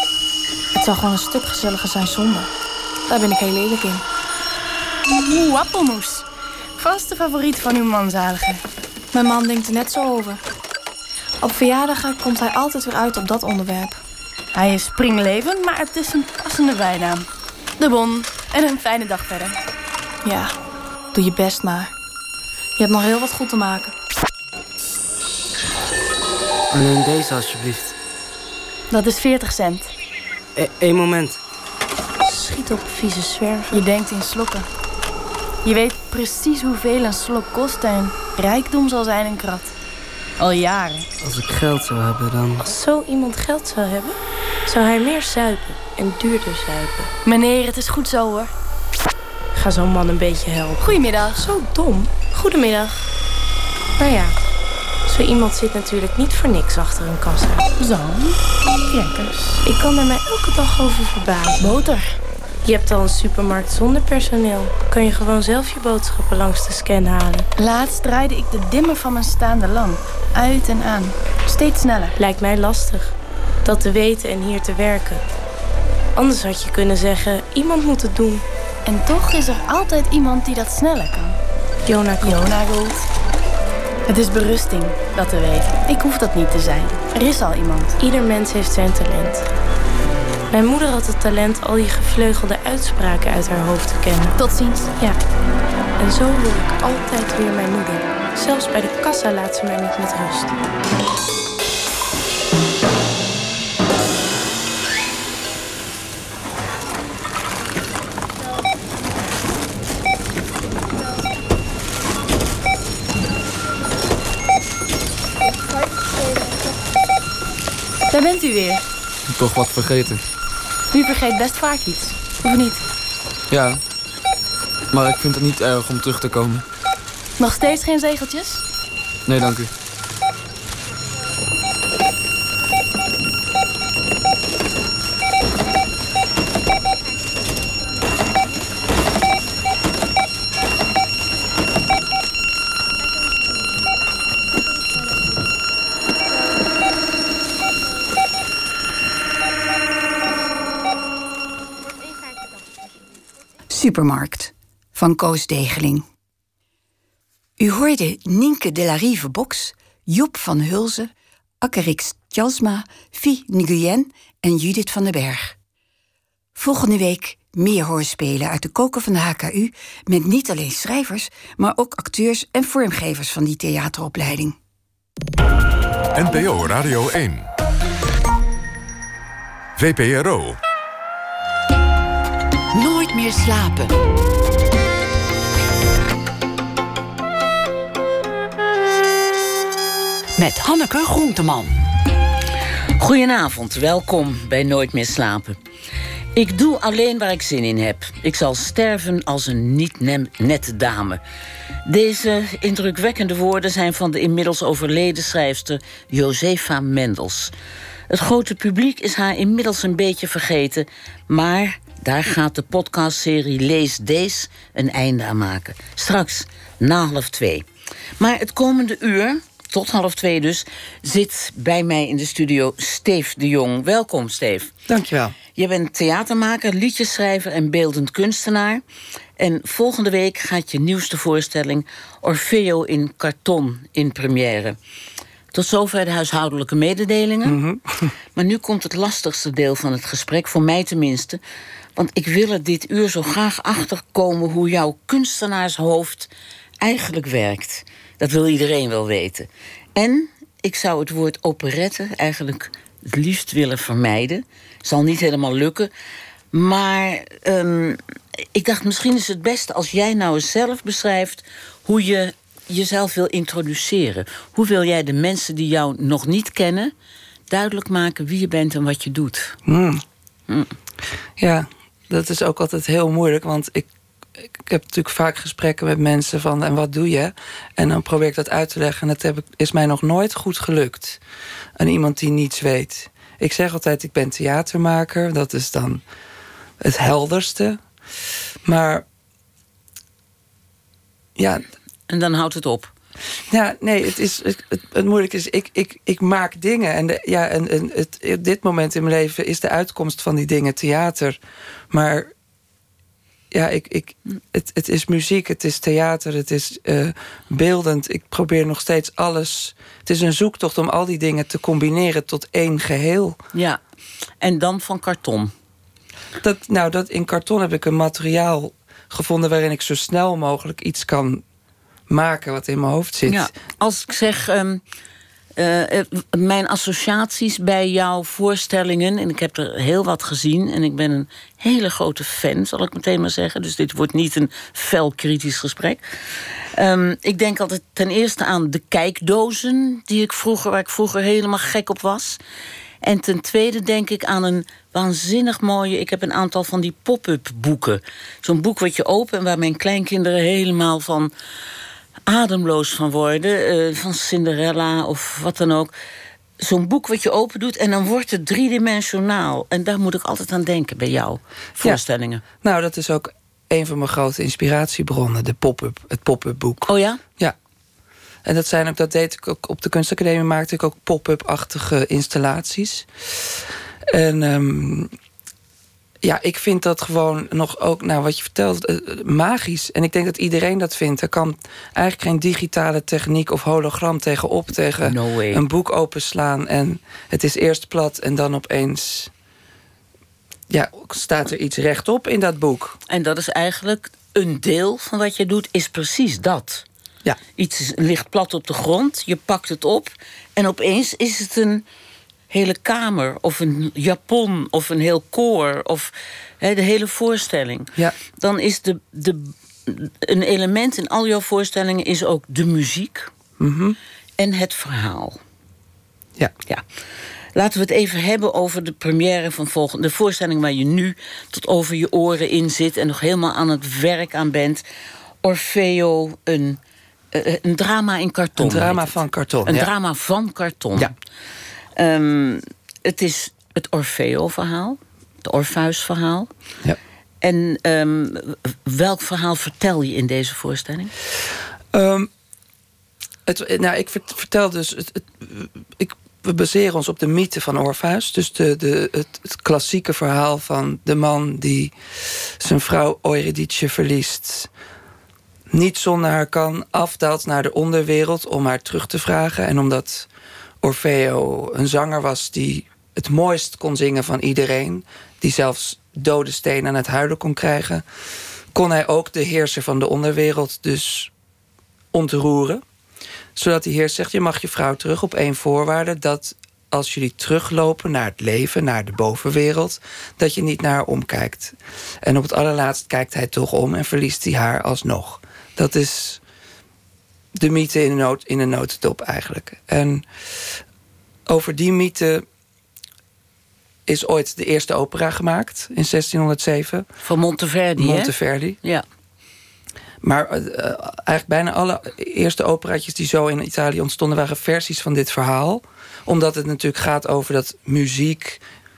Speaker 15: Het zou gewoon een stuk gezelliger zijn zonder. Daar ben ik heel eerlijk in. Oeh, appelmoes. Vaste favoriet van uw manzalige. Mijn man denkt er net zo over. Op verjaardagen komt hij altijd weer uit op dat onderwerp. Hij is springlevend, maar het is een passende bijnaam. De bon en een fijne dag verder. Ja, doe je best maar. Je hebt nog heel wat goed te maken.
Speaker 12: Alleen deze alsjeblieft.
Speaker 15: Dat is veertig cent.
Speaker 12: Eén moment.
Speaker 15: Schiet op, vieze zwerver. Je denkt in slokken. Je weet precies hoeveel een slok kost en rijkdom zal zijn een krat. Al jaren.
Speaker 12: Als ik geld zou hebben, dan...
Speaker 16: Als zo iemand geld zou hebben, zou hij meer zuipen en duurder zuipen.
Speaker 15: Meneer, het is goed zo hoor.
Speaker 16: Ga zo'n man een beetje helpen.
Speaker 15: Goedemiddag.
Speaker 16: Zo dom. Goedemiddag. Nou ja, zo iemand zit natuurlijk niet voor niks achter een kassa.
Speaker 15: Zo, crackers.
Speaker 16: Ik kan er mij elke dag over verbazen.
Speaker 15: Boter.
Speaker 16: Je hebt al een supermarkt zonder personeel. Kan je gewoon zelf je boodschappen langs de scan halen.
Speaker 15: Laatst draaide ik de dimmer van mijn staande lamp. Uit en aan. Steeds sneller.
Speaker 16: Lijkt mij lastig. Dat te weten en hier te werken. Anders had je kunnen zeggen, iemand moet het doen.
Speaker 15: En toch is er altijd iemand die dat sneller kan.
Speaker 16: Jona Gould.
Speaker 15: Jona Gould. Het is berusting, dat te weten. Ik hoef dat niet te zijn. Er is al iemand.
Speaker 16: Ieder mens heeft zijn talent. Mijn moeder had het talent al die gevleugelde uitspraken uit haar hoofd te kennen.
Speaker 15: Tot ziens.
Speaker 16: Ja. En zo hoor ik altijd weer mijn moeder. Zelfs bij de kassa laat ze mij niet met rust.
Speaker 15: Daar bent u weer.
Speaker 12: Toch wat vergeten.
Speaker 15: U vergeet best vaak iets, of niet?
Speaker 12: Ja, maar ik vind het niet erg om terug te komen.
Speaker 15: Nog steeds geen zegeltjes?
Speaker 12: Nee, dank u.
Speaker 4: Supermarkt van Koos Degeling. U hoorde Nienke de la Rive Box, Joep van Hulzen, Akkerix Tjalsma, Fie Nguyen en Judith van den Berg. Volgende week meer hoorspelen uit de koker van de H K U... met niet alleen schrijvers, maar ook acteurs en vormgevers van die theateropleiding.
Speaker 3: N P O Radio één. V P R O.
Speaker 4: Nooit meer slapen. Met Hanneke Groenteman.
Speaker 2: Goedenavond, welkom bij Nooit meer slapen. Ik doe alleen waar ik zin in heb. Ik zal sterven als een niet-nette dame. Deze indrukwekkende woorden zijn van de inmiddels overleden schrijfster Josefa Mendels. Het grote publiek is haar inmiddels een beetje vergeten, maar daar gaat de podcastserie Lees Dees een einde aan maken. Straks na half twee. Maar het komende uur, tot half twee dus, zit bij mij in de studio Steef de Jong. Welkom, Steef.
Speaker 17: Dankjewel.
Speaker 2: Je bent theatermaker, liedjesschrijver en beeldend kunstenaar. En volgende week gaat je nieuwste voorstelling Orfeo in karton in première. Tot zover de huishoudelijke mededelingen.
Speaker 17: Mm-hmm.
Speaker 2: Maar nu komt het lastigste deel van het gesprek, voor mij tenminste. Want ik wil er dit uur zo graag achterkomen hoe jouw kunstenaarshoofd eigenlijk werkt. Dat wil iedereen wel weten. En ik zou het woord operette eigenlijk het liefst willen vermijden. Zal niet helemaal lukken. Maar um, ik dacht, misschien is het beste als jij nou eens zelf beschrijft hoe je jezelf wil introduceren. Hoe wil jij de mensen die jou nog niet kennen duidelijk maken wie je bent en wat je doet?
Speaker 17: Mm.
Speaker 2: Mm.
Speaker 17: Ja, dat is ook altijd heel moeilijk, want ik, ik heb natuurlijk vaak gesprekken met mensen van en wat doe je? En dan probeer ik dat uit te leggen en dat heb ik, is mij nog nooit goed gelukt. Aan iemand die niets weet. Ik zeg altijd, ik ben theatermaker, dat is dan het helderste. Maar ja.
Speaker 2: En dan houdt het op.
Speaker 17: Ja, nee, het, is, het, het, het moeilijke is, ik, ik, ik maak dingen. En, de, ja, en, en het, op dit moment in mijn leven is de uitkomst van die dingen theater. Maar ja, ik, ik, het, het is muziek, het is theater, het is uh, beeldend. Ik probeer nog steeds alles. Het is een zoektocht om al die dingen te combineren tot één geheel.
Speaker 2: Ja, en dan van karton.
Speaker 17: Dat, nou, dat, in karton heb ik een materiaal gevonden waarin ik zo snel mogelijk iets kan maken wat in mijn hoofd zit.
Speaker 2: Ja, als ik zeg, um, uh, mijn associaties bij jouw voorstellingen, en ik heb er heel wat gezien en ik ben een hele grote fan, zal ik meteen maar zeggen. Dus dit wordt niet een fel kritisch gesprek. Um, ik denk altijd ten eerste aan de kijkdozen die ik vroeger, waar ik vroeger helemaal gek op was. En ten tweede denk ik aan een waanzinnig mooie... Ik heb een aantal van die pop-up boeken. Zo'n boek wat je opent en waar mijn kleinkinderen helemaal van ademloos van worden. Uh, van Cinderella of wat dan ook. Zo'n boek wat je open doet en dan wordt het driedimensionaal. En daar moet ik altijd aan denken bij jou, voorstellingen.
Speaker 17: Ja, nou, dat is ook een van mijn grote inspiratiebronnen, de pop-up, het pop-up boek.
Speaker 2: Oh ja?
Speaker 17: Ja. En dat zijn ook, dat deed ik ook op de kunstacademie, maakte ik ook pop-up-achtige installaties. En um, ja, ik vind dat gewoon nog ook, nou wat je vertelt, uh, magisch. En ik denk dat iedereen dat vindt. Er kan eigenlijk geen digitale techniek of hologram tegenop, tegen
Speaker 2: no
Speaker 17: een boek openslaan. En het is eerst plat en dan opeens, ja, staat er iets rechtop in dat boek.
Speaker 2: En dat is eigenlijk een deel van wat je doet, is precies dat.
Speaker 17: Ja.
Speaker 2: Iets ligt plat op de grond, je pakt het op en opeens is het een hele kamer of een japon of een heel koor of he, de hele voorstelling.
Speaker 17: Ja.
Speaker 2: Dan is de, de, een element in al jouw voorstellingen is ook de muziek
Speaker 17: mm-hmm.
Speaker 2: en het verhaal.
Speaker 17: Ja.
Speaker 2: Ja. Laten we het even hebben over de première van volgende... de voorstelling waar je nu tot over je oren in zit en nog helemaal aan het werk aan bent. Orfeo, een... Een drama in karton.
Speaker 17: Een drama van karton.
Speaker 2: Een
Speaker 17: ja.
Speaker 2: drama van karton.
Speaker 17: Ja.
Speaker 2: Um, het is het Orfeo-verhaal. Het Orpheus-verhaal.
Speaker 17: Ja.
Speaker 2: En um, welk verhaal vertel je in deze voorstelling?
Speaker 17: Um, het, nou, ik vertel dus... Het, het, ik, we baseren ons op de mythe van Orpheus. Dus de, de, het, het klassieke verhaal van de man die zijn vrouw Eurydice verliest, niet zonder haar kan, afdaalt naar de onderwereld om haar terug te vragen. En omdat Orfeo een zanger was die het mooist kon zingen van iedereen, die zelfs dode stenen aan het huilen kon krijgen, kon hij ook de heerser van de onderwereld dus ontroeren. Zodat die heerser zegt, je mag je vrouw terug op één voorwaarde, dat als jullie teruglopen naar het leven, naar de bovenwereld, dat je niet naar haar omkijkt. En op het allerlaatst kijkt hij toch om en verliest hij haar alsnog. Dat is de mythe in een, noot, in een notendop eigenlijk. En over die mythe is ooit de eerste opera gemaakt in zestienhonderdzeven.
Speaker 2: Van Monteverdi,
Speaker 17: Monteverdi.
Speaker 2: Hè? Ja.
Speaker 17: Maar uh, eigenlijk bijna alle eerste operaatjes die zo in Italië ontstonden waren versies van dit verhaal. Omdat het natuurlijk gaat over dat muziek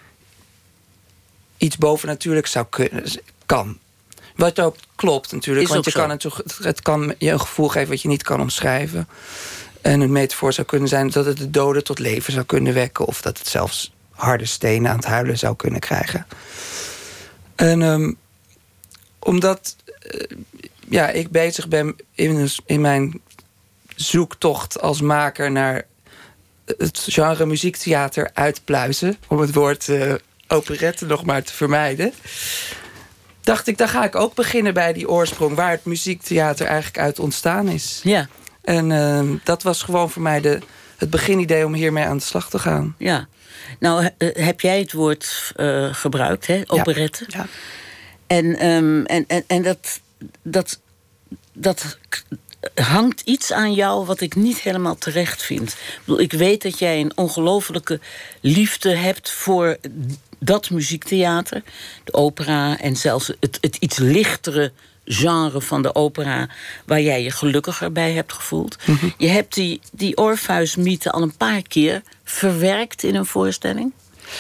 Speaker 17: iets bovennatuurlijks zou kunnen, kan. Wat ook klopt natuurlijk,
Speaker 2: is
Speaker 17: want je
Speaker 2: zo.
Speaker 17: kan het, het kan je een gevoel geven wat je niet kan omschrijven. En een metafoor zou kunnen zijn dat het de doden tot leven zou kunnen wekken, of dat het zelfs harde stenen aan het huilen zou kunnen krijgen. En um, omdat uh, ja, ik bezig ben in, in mijn zoektocht als maker naar het genre muziektheater uitpluizen, om het woord uh, operette nog maar te vermijden, dacht ik, dan ga ik ook beginnen bij die oorsprong, waar het muziektheater eigenlijk uit ontstaan is.
Speaker 2: Ja.
Speaker 17: En uh, dat was gewoon voor mij de, het beginidee om hiermee aan de slag te gaan.
Speaker 2: Ja. Nou, heb jij het woord uh, gebruikt, hè? Operette.
Speaker 17: Ja. Ja.
Speaker 2: En, um, en, en, en dat, dat, dat hangt iets aan jou wat ik niet helemaal terecht vind. Ik bedoel, ik weet dat jij een ongelofelijke liefde hebt voor dat muziektheater, de opera en zelfs het, het iets lichtere genre van de opera, waar jij je gelukkiger bij hebt gevoeld. Mm-hmm. Je hebt die, die Orpheus-mythe al een paar keer verwerkt in een voorstelling.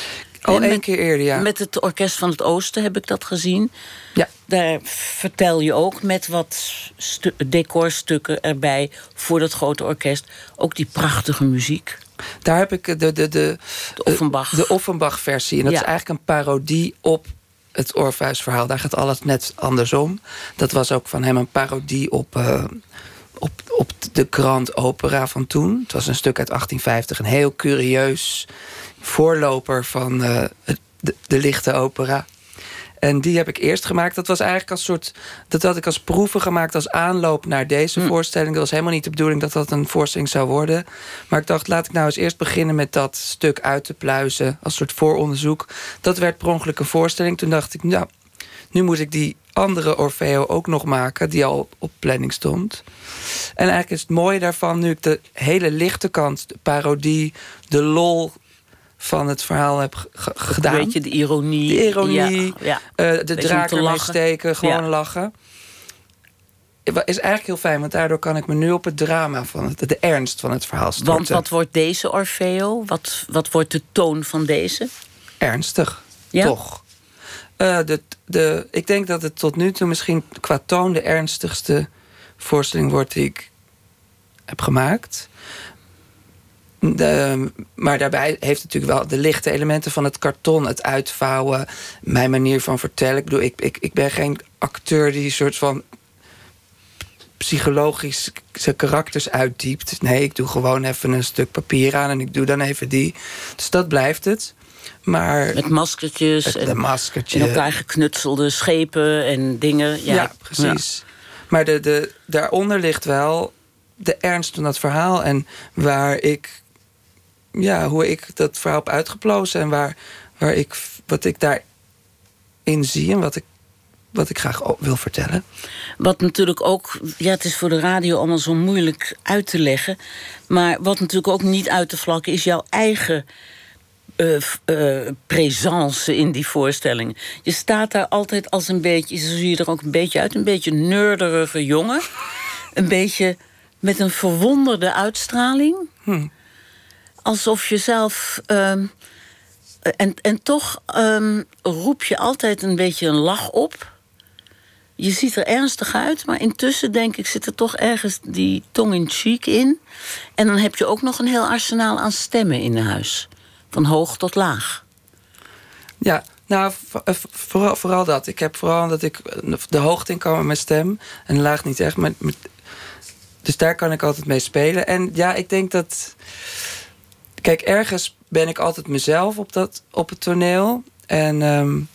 Speaker 17: Oh, één keer eerder, ja.
Speaker 2: Met het Orkest van het Oosten heb ik dat gezien.
Speaker 17: Ja.
Speaker 2: Daar vertel je ook met wat stu- decorstukken erbij voor dat grote orkest. Ook die prachtige muziek.
Speaker 17: Daar heb ik de, de, de, de
Speaker 2: Offenbach.
Speaker 17: De Offenbach-versie. En dat
Speaker 2: Ja.
Speaker 17: is eigenlijk een parodie op het Orpheus-verhaal. Daar gaat alles net andersom. Dat was ook van hem een parodie op, uh, op, op de Grand Opera van toen. Het was een stuk uit achttien vijftig. Een heel curieus voorloper van uh, de, de lichte opera. En die heb ik eerst gemaakt. Dat was eigenlijk als soort. Dat had ik als proeven gemaakt als aanloop naar deze hm. voorstelling. Dat was helemaal niet de bedoeling dat dat een voorstelling zou worden. Maar ik dacht, laat ik nou eens eerst beginnen met dat stuk uit te pluizen. Als soort vooronderzoek. Dat werd per ongeluk een voorstelling. Toen dacht ik, nou, nu moet ik die andere Orfeo ook nog maken. Die al op planning stond. En eigenlijk is het mooie daarvan, nu ik de hele lichte kant, de parodie, de lol van het verhaal heb g- g- gedaan.
Speaker 2: Een beetje de ironie.
Speaker 17: De ironie,
Speaker 2: ja, ja.
Speaker 17: Uh, de draak ermee steken, gewoon
Speaker 2: ja.
Speaker 17: lachen. Het is eigenlijk heel fijn, want daardoor kan ik me nu op het drama van het, de ernst van het verhaal storten.
Speaker 2: Want wat wordt deze Orfeo? Wat, wat wordt de toon van deze?
Speaker 17: Ernstig,
Speaker 2: ja?
Speaker 17: toch. Uh, de, de, ik denk dat het tot nu toe misschien qua toon de ernstigste voorstelling wordt die ik heb gemaakt. De, maar daarbij heeft het natuurlijk wel de lichte elementen van het karton, het uitvouwen, mijn manier van vertellen. Ik bedoel, ik, ik, ik ben geen acteur die een soort van psychologisch zijn karakters uitdiept. Nee, ik doe gewoon even een stuk papier aan en ik doe dan even die. Dus dat blijft het. Maar
Speaker 2: met maskertjes
Speaker 17: het,
Speaker 2: en,
Speaker 17: de maskertje.
Speaker 2: en elkaar geknutselde schepen en dingen. Ja,
Speaker 17: ja precies. Ja. Maar de, de, daaronder ligt wel de ernst van dat verhaal en waar ik, ja, hoe ik dat verhaal heb uitgeplozen en waar, waar ik, wat ik daarin zie en wat ik, wat ik graag wil vertellen.
Speaker 2: Wat natuurlijk ook, ja, het is voor de radio allemaal zo moeilijk uit te leggen, maar wat natuurlijk ook niet uit te vlakken is jouw eigen Uh, uh, présence in die voorstelling. Je staat daar altijd als een beetje, zo zie je er ook een beetje uit, een beetje neurderige jongen. Een beetje met een verwonderde uitstraling.
Speaker 17: Hm.
Speaker 2: Alsof je zelf Uh, en, en toch um, roep je altijd een beetje een lach op. Je ziet er ernstig uit, maar intussen denk ik zit er toch ergens die tong in cheek in. En dan heb je ook nog een heel arsenaal aan stemmen in huis. Van hoog tot laag.
Speaker 17: Ja, nou, vooral, vooral dat. Ik heb vooral dat ik de hoogte in kan met mijn stem. En de laag niet echt. Met, met, dus daar kan ik altijd mee spelen. En ja, ik denk dat... Kijk, ergens ben ik altijd mezelf op, dat, op het toneel. En um,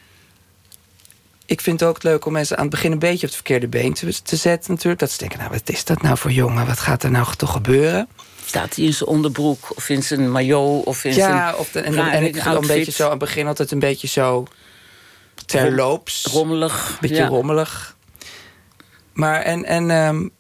Speaker 17: ik vind het ook leuk om mensen aan het begin een beetje op het verkeerde been te, te zetten natuurlijk. Dat ze denken, nou, wat is dat nou voor jongen? Wat gaat er nou toch gebeuren?
Speaker 2: Staat hij in zijn onderbroek of in zijn maillot of in
Speaker 17: ja,
Speaker 2: zijn...
Speaker 17: Ja, of en, en ik ga een beetje zo aan het begin altijd een beetje zo terloops.
Speaker 2: Rommelig.
Speaker 17: Een beetje
Speaker 2: ja.
Speaker 17: rommelig. Maar en... en um,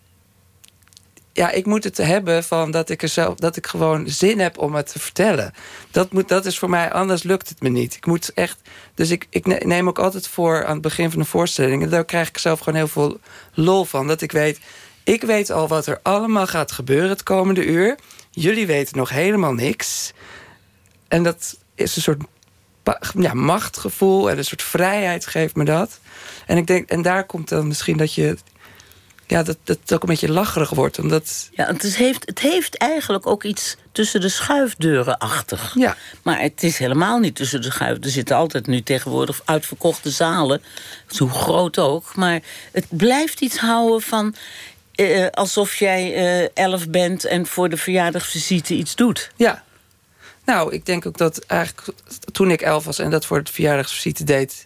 Speaker 17: ja, ik moet het hebben van dat ik er zelf, dat ik gewoon zin heb om het te vertellen. Dat, moet, dat is voor mij, anders lukt het me niet. Ik moet echt. Dus ik, ik neem ook altijd voor aan het begin van de voorstelling. En daar krijg ik zelf gewoon heel veel lol van. Dat ik weet, ik weet al wat er allemaal gaat gebeuren het komende uur. Jullie weten nog helemaal niks. En dat is een soort ja, machtgevoel en een soort vrijheid geeft me dat. En ik denk, en daar komt dan misschien dat je. Ja, dat, dat het ook een beetje lacherig wordt. Omdat...
Speaker 2: Ja, het, is, heeft, het heeft eigenlijk ook iets tussen de schuifdeuren-achtig.
Speaker 17: Ja.
Speaker 2: Maar het is helemaal niet tussen de schuif. Er zitten altijd nu tegenwoordig uitverkochte zalen. Hoe groot ook. Maar het blijft iets houden van Uh, alsof jij uh, elf bent en voor de verjaardagsvisite iets doet.
Speaker 17: Ja. Nou, ik denk ook dat eigenlijk toen ik elf was en dat voor de verjaardagsvisite deed,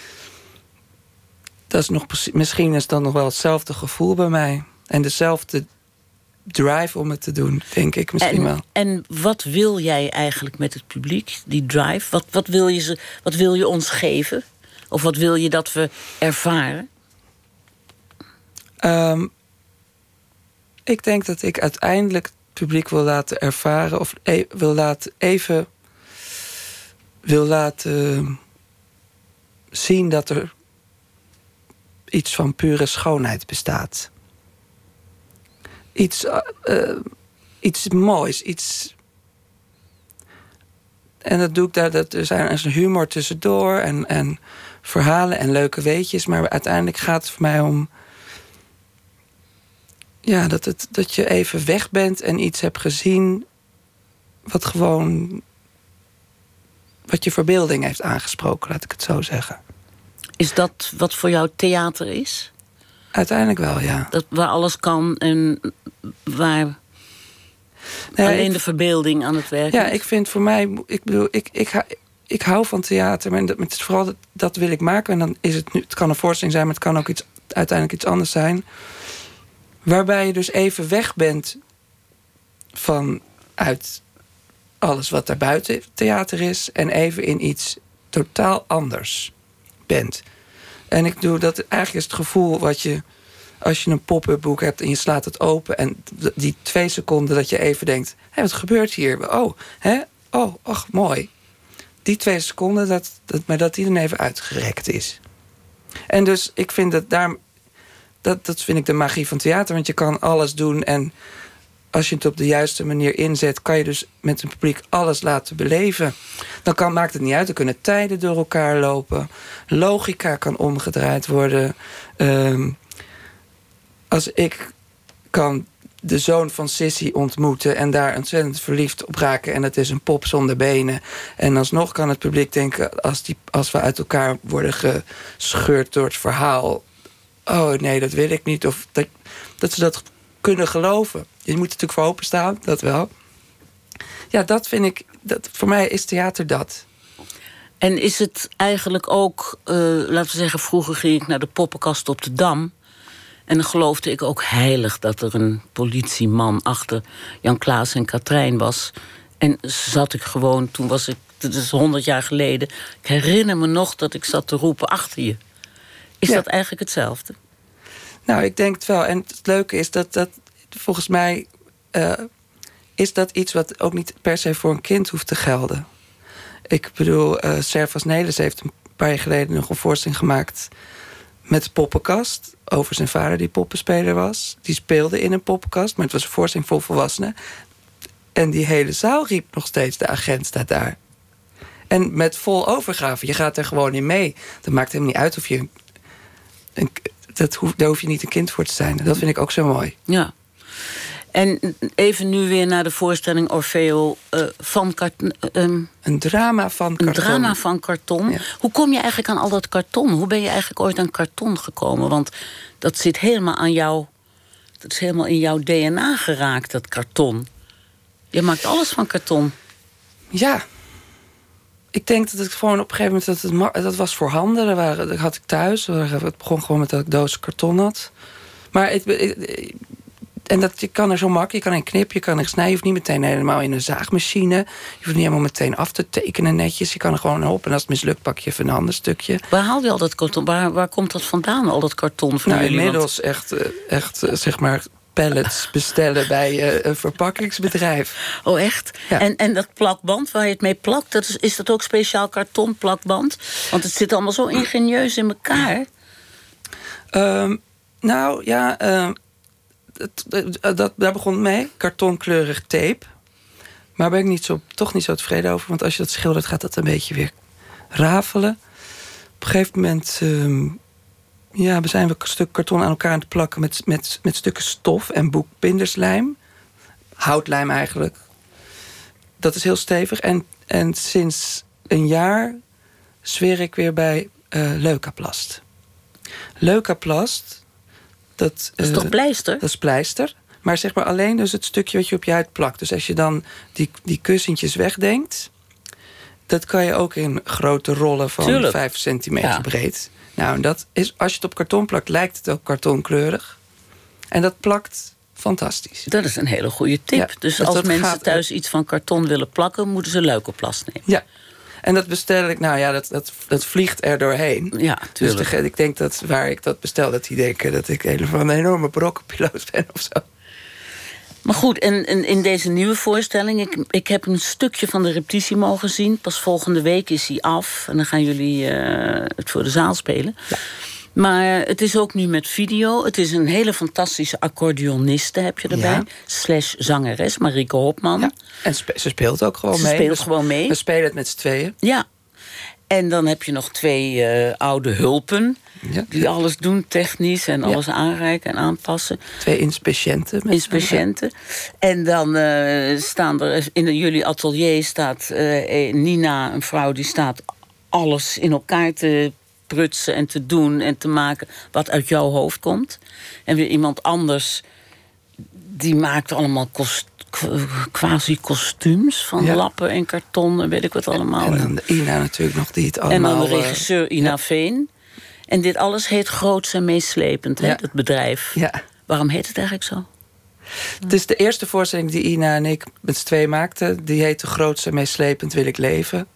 Speaker 17: dat is nog, misschien is dat nog wel hetzelfde gevoel bij mij. En dezelfde drive om het te doen, denk ik misschien
Speaker 2: en,
Speaker 17: wel.
Speaker 2: En wat wil jij eigenlijk met het publiek, die drive? Wat, wat, wil je ze, wat wil je ons geven? Of wat wil je dat we ervaren?
Speaker 17: Um, ik denk dat ik uiteindelijk het publiek wil laten ervaren, of e- wil laten even wil laten zien dat er iets van pure schoonheid bestaat. Iets, uh, uh, iets moois, iets. en dat doe ik daar. Dat, er zijn er is een humor tussendoor en, en verhalen en leuke weetjes. Maar uiteindelijk gaat het voor mij om... Ja, dat, het, dat je even weg bent en iets hebt gezien... wat gewoon... wat je verbeelding heeft aangesproken, laat ik het zo zeggen.
Speaker 2: Is dat wat voor jou theater is?
Speaker 17: Uiteindelijk wel, ja.
Speaker 2: Dat waar alles kan en waar
Speaker 17: nou ja,
Speaker 2: alleen
Speaker 17: ik,
Speaker 2: de verbeelding aan het werk
Speaker 17: ja,
Speaker 2: is?
Speaker 17: ik vind voor mij... Ik bedoel, ik, ik, ik hou van theater, maar dat, het is vooral dat, dat wil ik maken. En dan is het nu... Het kan een voorstelling zijn, maar het kan ook iets, uiteindelijk iets anders zijn. Waarbij je dus even weg bent van uit alles wat daar buiten theater is... en even in iets totaal anders bent. En ik doe dat eigenlijk is het gevoel wat je... als je een pop-up boek hebt en je slaat het open... en die twee seconden dat je even denkt... hé, wat gebeurt hier? Oh, hè? Oh, ach, mooi. Die twee seconden, dat, dat, maar dat die dan even uitgerekt is. En dus ik vind dat daar... Dat, dat vind ik de magie van theater, want je kan alles doen... en als je het op de juiste manier inzet... kan je dus met een publiek alles laten beleven. Dan kan, maakt het niet uit, er kunnen tijden door elkaar lopen. Logica kan omgedraaid worden. Um, als ik kan de zoon van Sissy ontmoeten... en daar ontzettend verliefd op raken... en het is een pop zonder benen... en alsnog kan het publiek denken... als, die, als we uit elkaar worden gescheurd door het verhaal... oh nee, dat wil ik niet. Of dat, dat ze dat kunnen geloven. Je moet er natuurlijk voor openstaan, dat wel. Ja, dat vind ik... Dat, voor mij is theater dat.
Speaker 2: En is het eigenlijk ook... Uh, laten we zeggen, vroeger ging ik naar de poppenkast op de Dam... en dan geloofde ik ook heilig dat er een politieman... achter Jan Klaas en Katrijn was. En zat ik gewoon, toen was ik... dat is honderd jaar geleden... ik herinner me nog dat ik zat te roepen achter je. Is ja. dat eigenlijk hetzelfde?
Speaker 17: Nou, ik denk het wel. En het leuke is dat dat volgens mij... Uh, is dat iets wat ook niet per se voor een kind hoeft te gelden. Ik bedoel, uh, Servas Nelis heeft een paar jaar geleden... nog een voorstelling gemaakt met de poppenkast... over zijn vader die poppenspeler was. Die speelde in een poppenkast, maar het was een voorstelling vol volwassenen. En die hele zaal riep nog steeds... de agent staat daar. En met vol overgave. Je gaat er gewoon in mee. Dat maakt helemaal niet uit of je... Een, dat hoef, daar hoef je niet een kind voor te zijn. Dat vind ik ook zo mooi.
Speaker 2: Ja. En even nu weer naar de voorstelling Orfeo uh, van karton. Um,
Speaker 17: een drama van karton.
Speaker 2: Een drama van karton. Ja. Hoe kom je eigenlijk aan al dat karton? Hoe ben je eigenlijk ooit aan karton gekomen? Want dat zit helemaal aan jou... dat is helemaal in jouw D N A geraakt, dat karton. Je maakt alles van karton.
Speaker 17: Ja. Ik denk dat het gewoon op een gegeven moment... dat, het, dat was voorhanden. Dat, waren, dat had ik thuis. Het begon gewoon met dat ik doos karton had. Maar het... het En dat, je kan er zo makkelijk, je kan een knip, je kan er snijden. Je hoeft niet meteen helemaal in een zaagmachine. Je hoeft niet helemaal meteen af te tekenen netjes. Je kan er gewoon op en als het mislukt pak je even een ander stukje.
Speaker 2: Waar haal je al dat karton? Waar, waar komt dat vandaan, al dat karton van
Speaker 17: nou,
Speaker 2: jullie?
Speaker 17: Inmiddels echt, echt zeg maar pallets bestellen bij een verpakkingsbedrijf.
Speaker 2: Oh, echt? Ja. En, en dat plakband waar je het mee plakt, dat is, is dat ook speciaal karton plakband? Want het zit allemaal zo ingenieus in elkaar.
Speaker 17: Um, nou, ja... Um, Dat, dat, daar begon het mee. Kartonkleurig tape. Maar daar ben ik niet zo, toch niet zo tevreden over. Want als je dat schildert, gaat dat een beetje weer rafelen. Op een gegeven moment... Um, ja, we zijn we een stuk karton aan elkaar aan het plakken... met, met, met stukken stof en boekbinderslijm. Houtlijm eigenlijk. Dat is heel stevig. En, en sinds een jaar zweer ik weer bij uh, Leukaplast. Leukaplast... Dat,
Speaker 2: dat is toch pleister?
Speaker 17: Uh, dat is pleister. Maar zeg maar alleen dus het stukje wat je op je huid plakt. Dus als je dan die, die kussentjes wegdenkt... dat kan je ook in grote rollen van Tuurlijk. vijf centimeter ja. breed. Nou, dat is, als je het op karton plakt, lijkt het ook kartonkleurig. En dat plakt fantastisch.
Speaker 2: Dat is een hele goede tip. Ja, dus, dus als mensen gaat, thuis iets van karton willen plakken... moeten ze Leukoplast nemen.
Speaker 17: Ja. En dat bestel ik, nou ja, dat, dat, dat vliegt er doorheen.
Speaker 2: Ja, tuurlijk.
Speaker 17: Dus de, ik denk dat waar ik dat bestel, dat die denken dat ik een van een enorme brokkenpiloot ben of zo.
Speaker 2: Maar goed, en, en in deze nieuwe voorstelling, ik, ik heb een stukje van de repetitie mogen zien. Pas volgende week is hij af en dan gaan jullie uh, het voor de zaal spelen. Ja. Maar het is ook nu met video. Het is een hele fantastische accordeoniste heb je erbij.
Speaker 17: Ja.
Speaker 2: Slash zangeres, Marieke Hopman.
Speaker 17: Ja. En spe- ze speelt ook gewoon
Speaker 2: ze
Speaker 17: mee.
Speaker 2: Ze speelt
Speaker 17: we,
Speaker 2: gewoon mee.
Speaker 17: We spelen het met z'n tweeën.
Speaker 2: Ja. En dan heb je nog twee uh, oude hulpen.
Speaker 17: Ja.
Speaker 2: Die alles doen, technisch en
Speaker 17: Ja.
Speaker 2: alles aanreiken en aanpassen.
Speaker 17: Twee inspeciënten. Met
Speaker 2: Inspeciënten. En dan uh, staan er in jullie atelier staat uh, Nina, een vrouw die staat alles in elkaar te prutsen en te doen en te maken wat uit jouw hoofd komt. En weer iemand anders die maakt allemaal kost, quasi kostuums van
Speaker 17: Ja.
Speaker 2: lappen en karton en weet ik wat allemaal.
Speaker 17: En dan de Ina natuurlijk nog die het allemaal...
Speaker 2: En dan de regisseur Ina
Speaker 17: ja.
Speaker 2: Veen. En dit alles heet Groots en Meeslepend, hè,
Speaker 17: Ja.
Speaker 2: het bedrijf.
Speaker 17: Ja.
Speaker 2: Waarom heet het eigenlijk zo?
Speaker 17: Het is de eerste voorstelling die Ina en ik met z'n twee maakten. Die heette Groots en Meeslepend wil ik leven.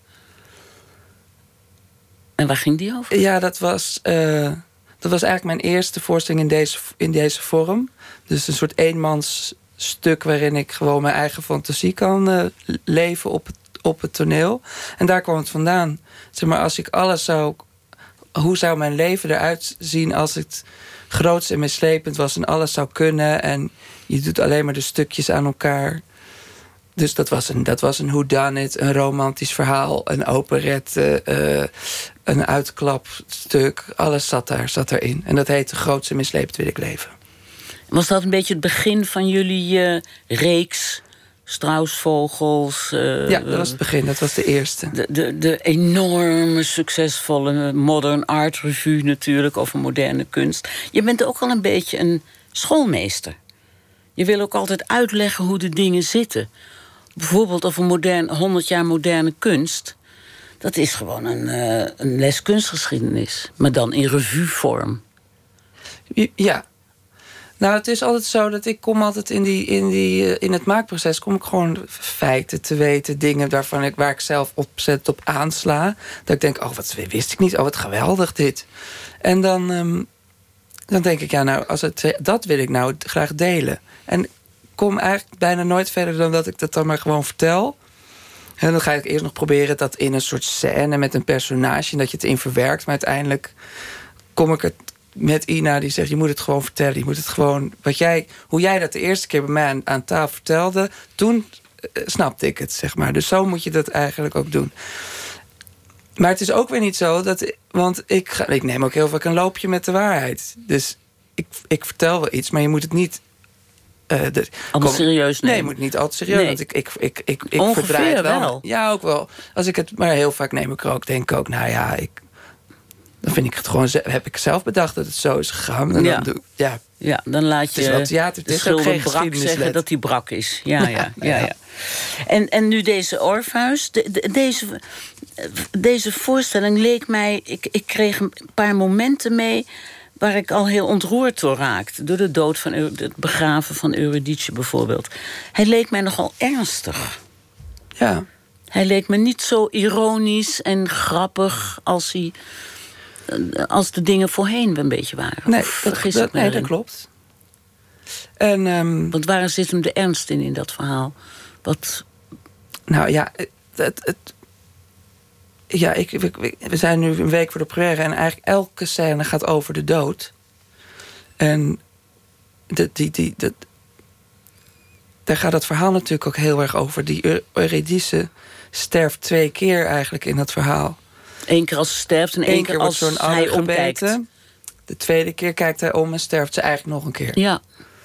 Speaker 2: En waar ging die over?
Speaker 17: Ja, dat was, uh, dat was eigenlijk mijn eerste voorstelling in deze, in deze vorm. Dus een soort eenmansstuk waarin ik gewoon mijn eigen fantasie kan uh, leven op het, op het toneel. En daar kwam het vandaan. Zeg maar, als ik alles zou... Hoe zou mijn leven eruit zien als het groots en meeslepend was en alles zou kunnen en je doet alleen maar de stukjes aan elkaar. Dus dat was een, dat was een whodunit, een romantisch verhaal, een operette, uh, een uitklapstuk. Alles zat daar, zat erin. En dat heette Groots en Meeslepend wil ik leven.
Speaker 2: Was dat een beetje het begin van jullie uh, reeks Straussvogels? Uh,
Speaker 17: ja, dat was het begin. Dat was de eerste.
Speaker 2: De, de, de enorme, succesvolle Modern Art Revue natuurlijk over moderne kunst. Je bent ook al een beetje een schoolmeester. Je wil ook altijd uitleggen hoe de dingen zitten. Bijvoorbeeld over modern, honderd jaar moderne kunst. Dat is gewoon een, uh, een les kunstgeschiedenis. Maar dan in revuevorm.
Speaker 17: Ja. Nou, het is altijd zo dat ik kom altijd in, die, in, die, in het maakproces... kom ik gewoon feiten te weten, dingen waarvan ik, waar ik zelf opzet op aansla. Dat ik denk, oh, wat wist ik niet, oh, wat geweldig dit. En dan, um, dan denk ik, ja, nou, als het, dat wil ik nou graag delen. En kom eigenlijk bijna nooit verder dan dat ik dat dan maar gewoon vertel. En dan ga ik eerst nog proberen dat in een soort scène met een personage... dat je het in verwerkt, maar uiteindelijk kom ik het... met Ina, die zegt, je moet het gewoon vertellen. Je moet het gewoon, wat jij, hoe jij dat de eerste keer bij mij aan, aan tafel vertelde... toen uh, snapte ik het, zeg maar. Dus zo moet je dat eigenlijk ook doen. Maar het is ook weer niet zo dat... want ik, ga, ik neem ook heel vaak een loopje met de waarheid. Dus ik, ik vertel wel iets, maar je moet het niet... Uh, de,
Speaker 2: Allemaal serieus nemen.
Speaker 17: Nee, je moet niet altijd serieus.
Speaker 2: Nee.
Speaker 17: Want ik, ik, ik, ik, ik
Speaker 2: Ongeveer
Speaker 17: verdraai het wel.
Speaker 2: wel.
Speaker 17: Ja, ook wel. Als ik het, maar heel vaak neem ik er ook, denk ik ook, nou ja, ik... dan vind ik het gewoon, heb ik zelf bedacht dat het zo is gegaan. En
Speaker 2: ja.
Speaker 17: Dan doe, ja.
Speaker 2: ja, dan laat je
Speaker 17: het is wel theater,
Speaker 2: de
Speaker 17: het is ook
Speaker 2: schilder
Speaker 17: geen
Speaker 2: Brak
Speaker 17: geschiedenisles.
Speaker 2: zeggen dat hij brak is. Ja, ja, ja.
Speaker 17: Ja,
Speaker 2: ja,
Speaker 17: ja.
Speaker 2: ja. En, en nu deze Orpheus. De, de, deze, deze voorstelling leek mij... Ik, ik kreeg een paar momenten mee... waar ik al heel ontroerd door raakte. Door de dood van het begraven van Eurydice bijvoorbeeld. Hij leek mij nogal ernstig.
Speaker 17: Ja.
Speaker 2: Hij leek me niet zo ironisch en grappig als hij... als de dingen voorheen een beetje waren.
Speaker 17: Nee,
Speaker 2: of,
Speaker 17: dat, dat, nee dat klopt. En, um,
Speaker 2: Want waar zit hem de ernst in, in dat verhaal? Wat...
Speaker 17: Nou ja, het, het, het, ja ik, we, we zijn nu een week voor de première... en eigenlijk elke scène gaat over de dood. En de, die, die, dat, daar gaat het verhaal natuurlijk ook heel erg over. Die Eurydice sterft twee keer eigenlijk in dat verhaal.
Speaker 2: Eén keer als ze sterft en één keer als
Speaker 17: zo'n
Speaker 2: hij omkijkt.
Speaker 17: Gebeten. De tweede keer kijkt hij om en sterft ze eigenlijk nog een keer.
Speaker 2: Ja.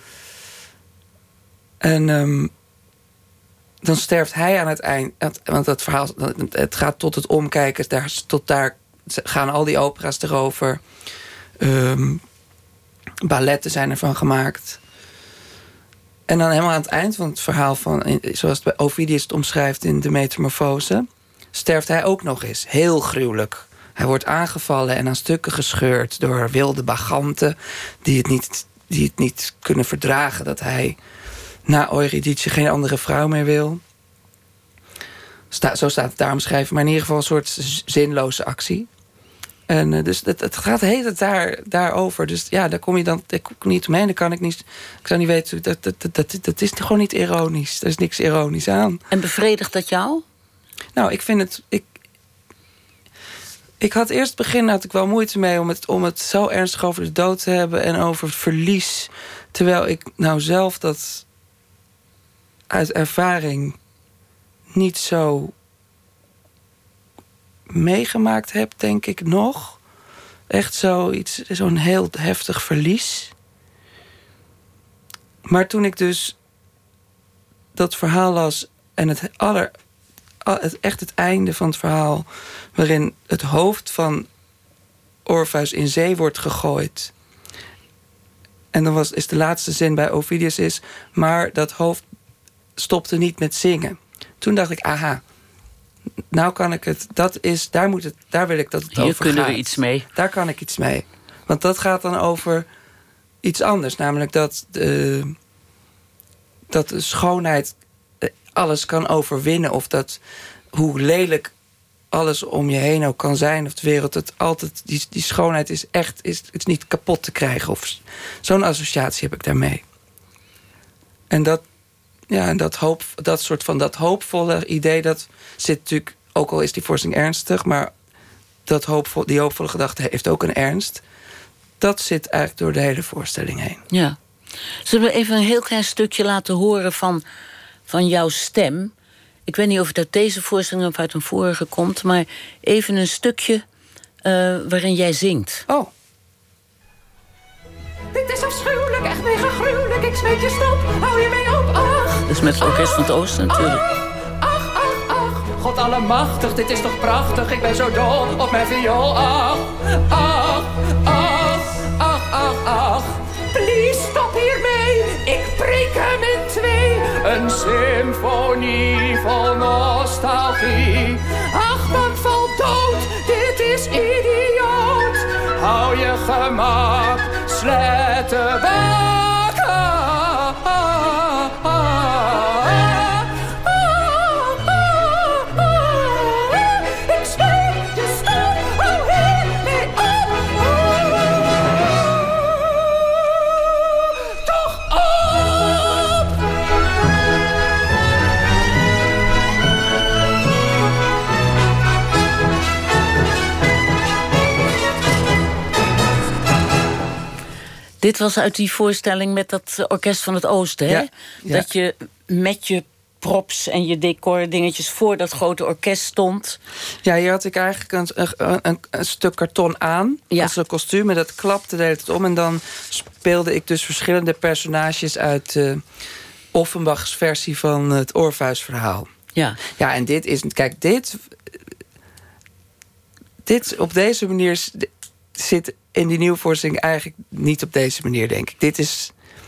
Speaker 17: En um, dan sterft hij aan het eind. Want dat verhaal, het gaat tot het omkijken. Daar, tot daar gaan al die opera's erover. Um, balletten zijn ervan gemaakt. En dan helemaal aan het eind van het verhaal van... zoals het bij Ovidius het omschrijft in de Metamorfose... sterft hij ook nog eens. Heel gruwelijk. Hij wordt aangevallen en aan stukken gescheurd... door wilde baganten die het niet, die het niet kunnen verdragen... dat hij na Eurydice geen andere vrouw meer wil. Sta, zo staat het daar omschreven. Maar in ieder geval een soort zinloze actie. En uh, dus het, het gaat de hele tijd daar, daarover. Dus ja, daar kom je dan ik kom niet omheen. Dan kan ik niet... Ik zou niet weten... Dat, dat, dat, dat, dat is gewoon niet ironisch. Er is niks ironisch aan.
Speaker 2: En bevredigt dat jou?
Speaker 17: Nou, ik vind het... Ik, Ik had eerst het begin had ik wel moeite mee om het, om het zo ernstig over de dood te hebben en over het verlies. Terwijl ik nou zelf dat uit ervaring niet zo meegemaakt heb, denk ik nog. Echt zoiets, zo'n heel heftig verlies. Maar toen ik dus dat verhaal las en het aller, het, echt het einde van het verhaal, waarin het hoofd van Orpheus in zee wordt gegooid. En dan was, is de laatste zin bij Ovidius is, maar dat hoofd stopte niet met zingen. Toen dacht ik, aha, nou kan ik het, dat is, daar, moet het, daar wil ik dat het
Speaker 2: Hier
Speaker 17: over gaat.
Speaker 2: kunnen we iets mee.
Speaker 17: Daar kan ik iets mee. Want dat gaat dan over iets anders. Namelijk dat de, dat de schoonheid alles kan overwinnen. Of dat hoe lelijk alles om je heen ook kan zijn. Of de wereld, het altijd, die, die schoonheid is echt, is, is niet kapot te krijgen. Of zo'n associatie heb ik daarmee. En dat, ja, en dat, hoop, dat soort van dat hoopvolle idee, dat zit natuurlijk, ook al is die voorstelling ernstig, maar dat hoopvol, die hoopvolle gedachte heeft ook een ernst. Dat zit eigenlijk door de hele voorstelling heen.
Speaker 2: Ja. Zullen we even een heel klein stukje laten horen van, van jouw stem? Ik weet niet of het uit deze voorstelling of uit een vorige komt, maar even een stukje uh, waarin jij zingt.
Speaker 17: Oh.
Speaker 14: Dit is afschuwelijk, echt mega gruwelijk. Ik smeek je stop, hou je mee op, ach.
Speaker 2: Dat is met het Orkest van het Oosten natuurlijk.
Speaker 14: Ach, ach, ach, God allemachtig, dit is toch prachtig. Ik ben zo dol op mijn viool, ach. Ach, ach, ach, ach, ach. Please, stop hiermee, ik breek hem in twee. Een symfonie vol nostalgie. Ach, man, val dood, dit is idioot. Hou je gemak, slettenbak. Ik steek je stop, hou hiermee op. Toch op.
Speaker 2: Dit was uit die voorstelling met dat Orkest van het Oosten, hè?
Speaker 17: Ja, ja.
Speaker 2: Dat je met je props en je decordingetjes voor dat grote orkest stond.
Speaker 17: Ja, hier had ik eigenlijk een, een, een, een stuk karton aan.
Speaker 2: Ja.
Speaker 17: Als een kostuum. En dat klapte de hele tijd om. En dan speelde ik dus verschillende personages uit uh, Offenbachs versie van het Orpheus-verhaal.
Speaker 2: Ja.
Speaker 17: Ja, en dit is... Kijk, dit... Dit op deze manier zit in die nieuwe voorstelling eigenlijk niet op deze manier, denk ik. Dit is...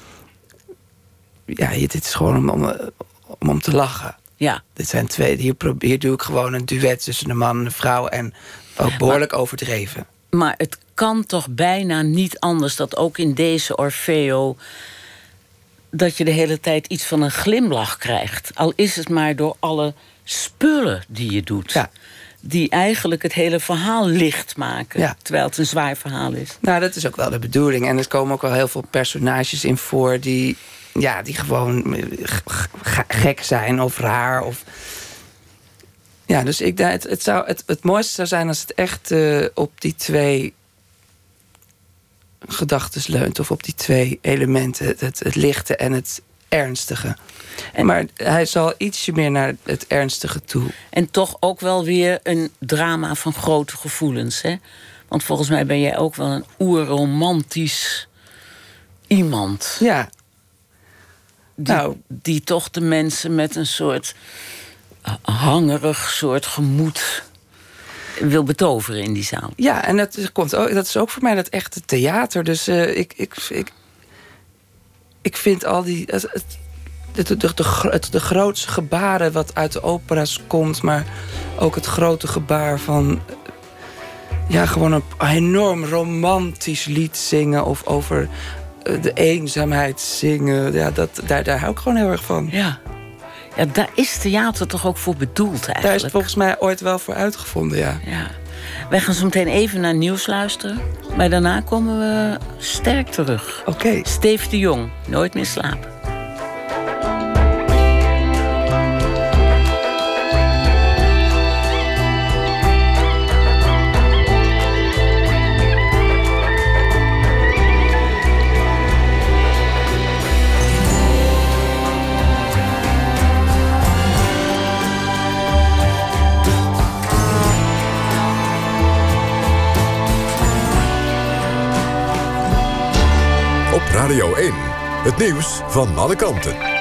Speaker 17: Ja, dit is gewoon om, om, om, om te lachen.
Speaker 2: Ja.
Speaker 17: Dit zijn twee... Hier, probeer, hier doe ik gewoon een duet tussen een man en een vrouw. En ook behoorlijk maar, overdreven.
Speaker 2: Maar het kan toch bijna niet anders dat ook in deze Orfeo dat je de hele tijd iets van een glimlach krijgt. Al is het maar door alle spullen die je doet.
Speaker 17: Ja.
Speaker 2: Die eigenlijk het hele verhaal licht maken.
Speaker 17: Ja.
Speaker 2: Terwijl het een zwaar verhaal is.
Speaker 17: Nou, dat is ook wel de bedoeling. En er komen ook wel heel veel personages in voor die, ja, die gewoon gek zijn of raar. Of... Ja, dus ik, het, het, zou, het, het mooiste zou zijn als het echt uh, op die twee gedachtes leunt. Of op die twee elementen. Het, het, het lichte en het ernstige. En maar hij zal ietsje meer naar het ernstige toe.
Speaker 2: En toch ook wel weer een drama van grote gevoelens, hè? Want volgens mij ben jij ook wel een oerromantisch iemand.
Speaker 17: Ja.
Speaker 2: Die,
Speaker 17: nou.
Speaker 2: die toch de mensen met een soort hangerig soort gemoed wil betoveren in die zaal.
Speaker 17: Ja, en dat is, komt ook, dat is ook voor mij dat echte theater. Dus uh, ik, ik, ik, ik vind al die... Het, het, De, de, de, de, de grootste gebaren wat uit de opera's komt, maar ook het grote gebaar van ja, gewoon een enorm romantisch lied zingen of over de eenzaamheid zingen. Ja, dat, daar, daar hou ik gewoon heel erg van.
Speaker 2: Ja. Ja, daar is theater toch ook voor bedoeld eigenlijk?
Speaker 17: Daar is het volgens mij ooit wel voor uitgevonden, ja.
Speaker 2: Ja. Wij gaan zo meteen even naar nieuws luisteren, maar daarna komen we sterk terug.
Speaker 17: Oké. Okay.
Speaker 2: Steve de Jong, Nooit meer slapen.
Speaker 3: Radio één. Het nieuws van alle kanten.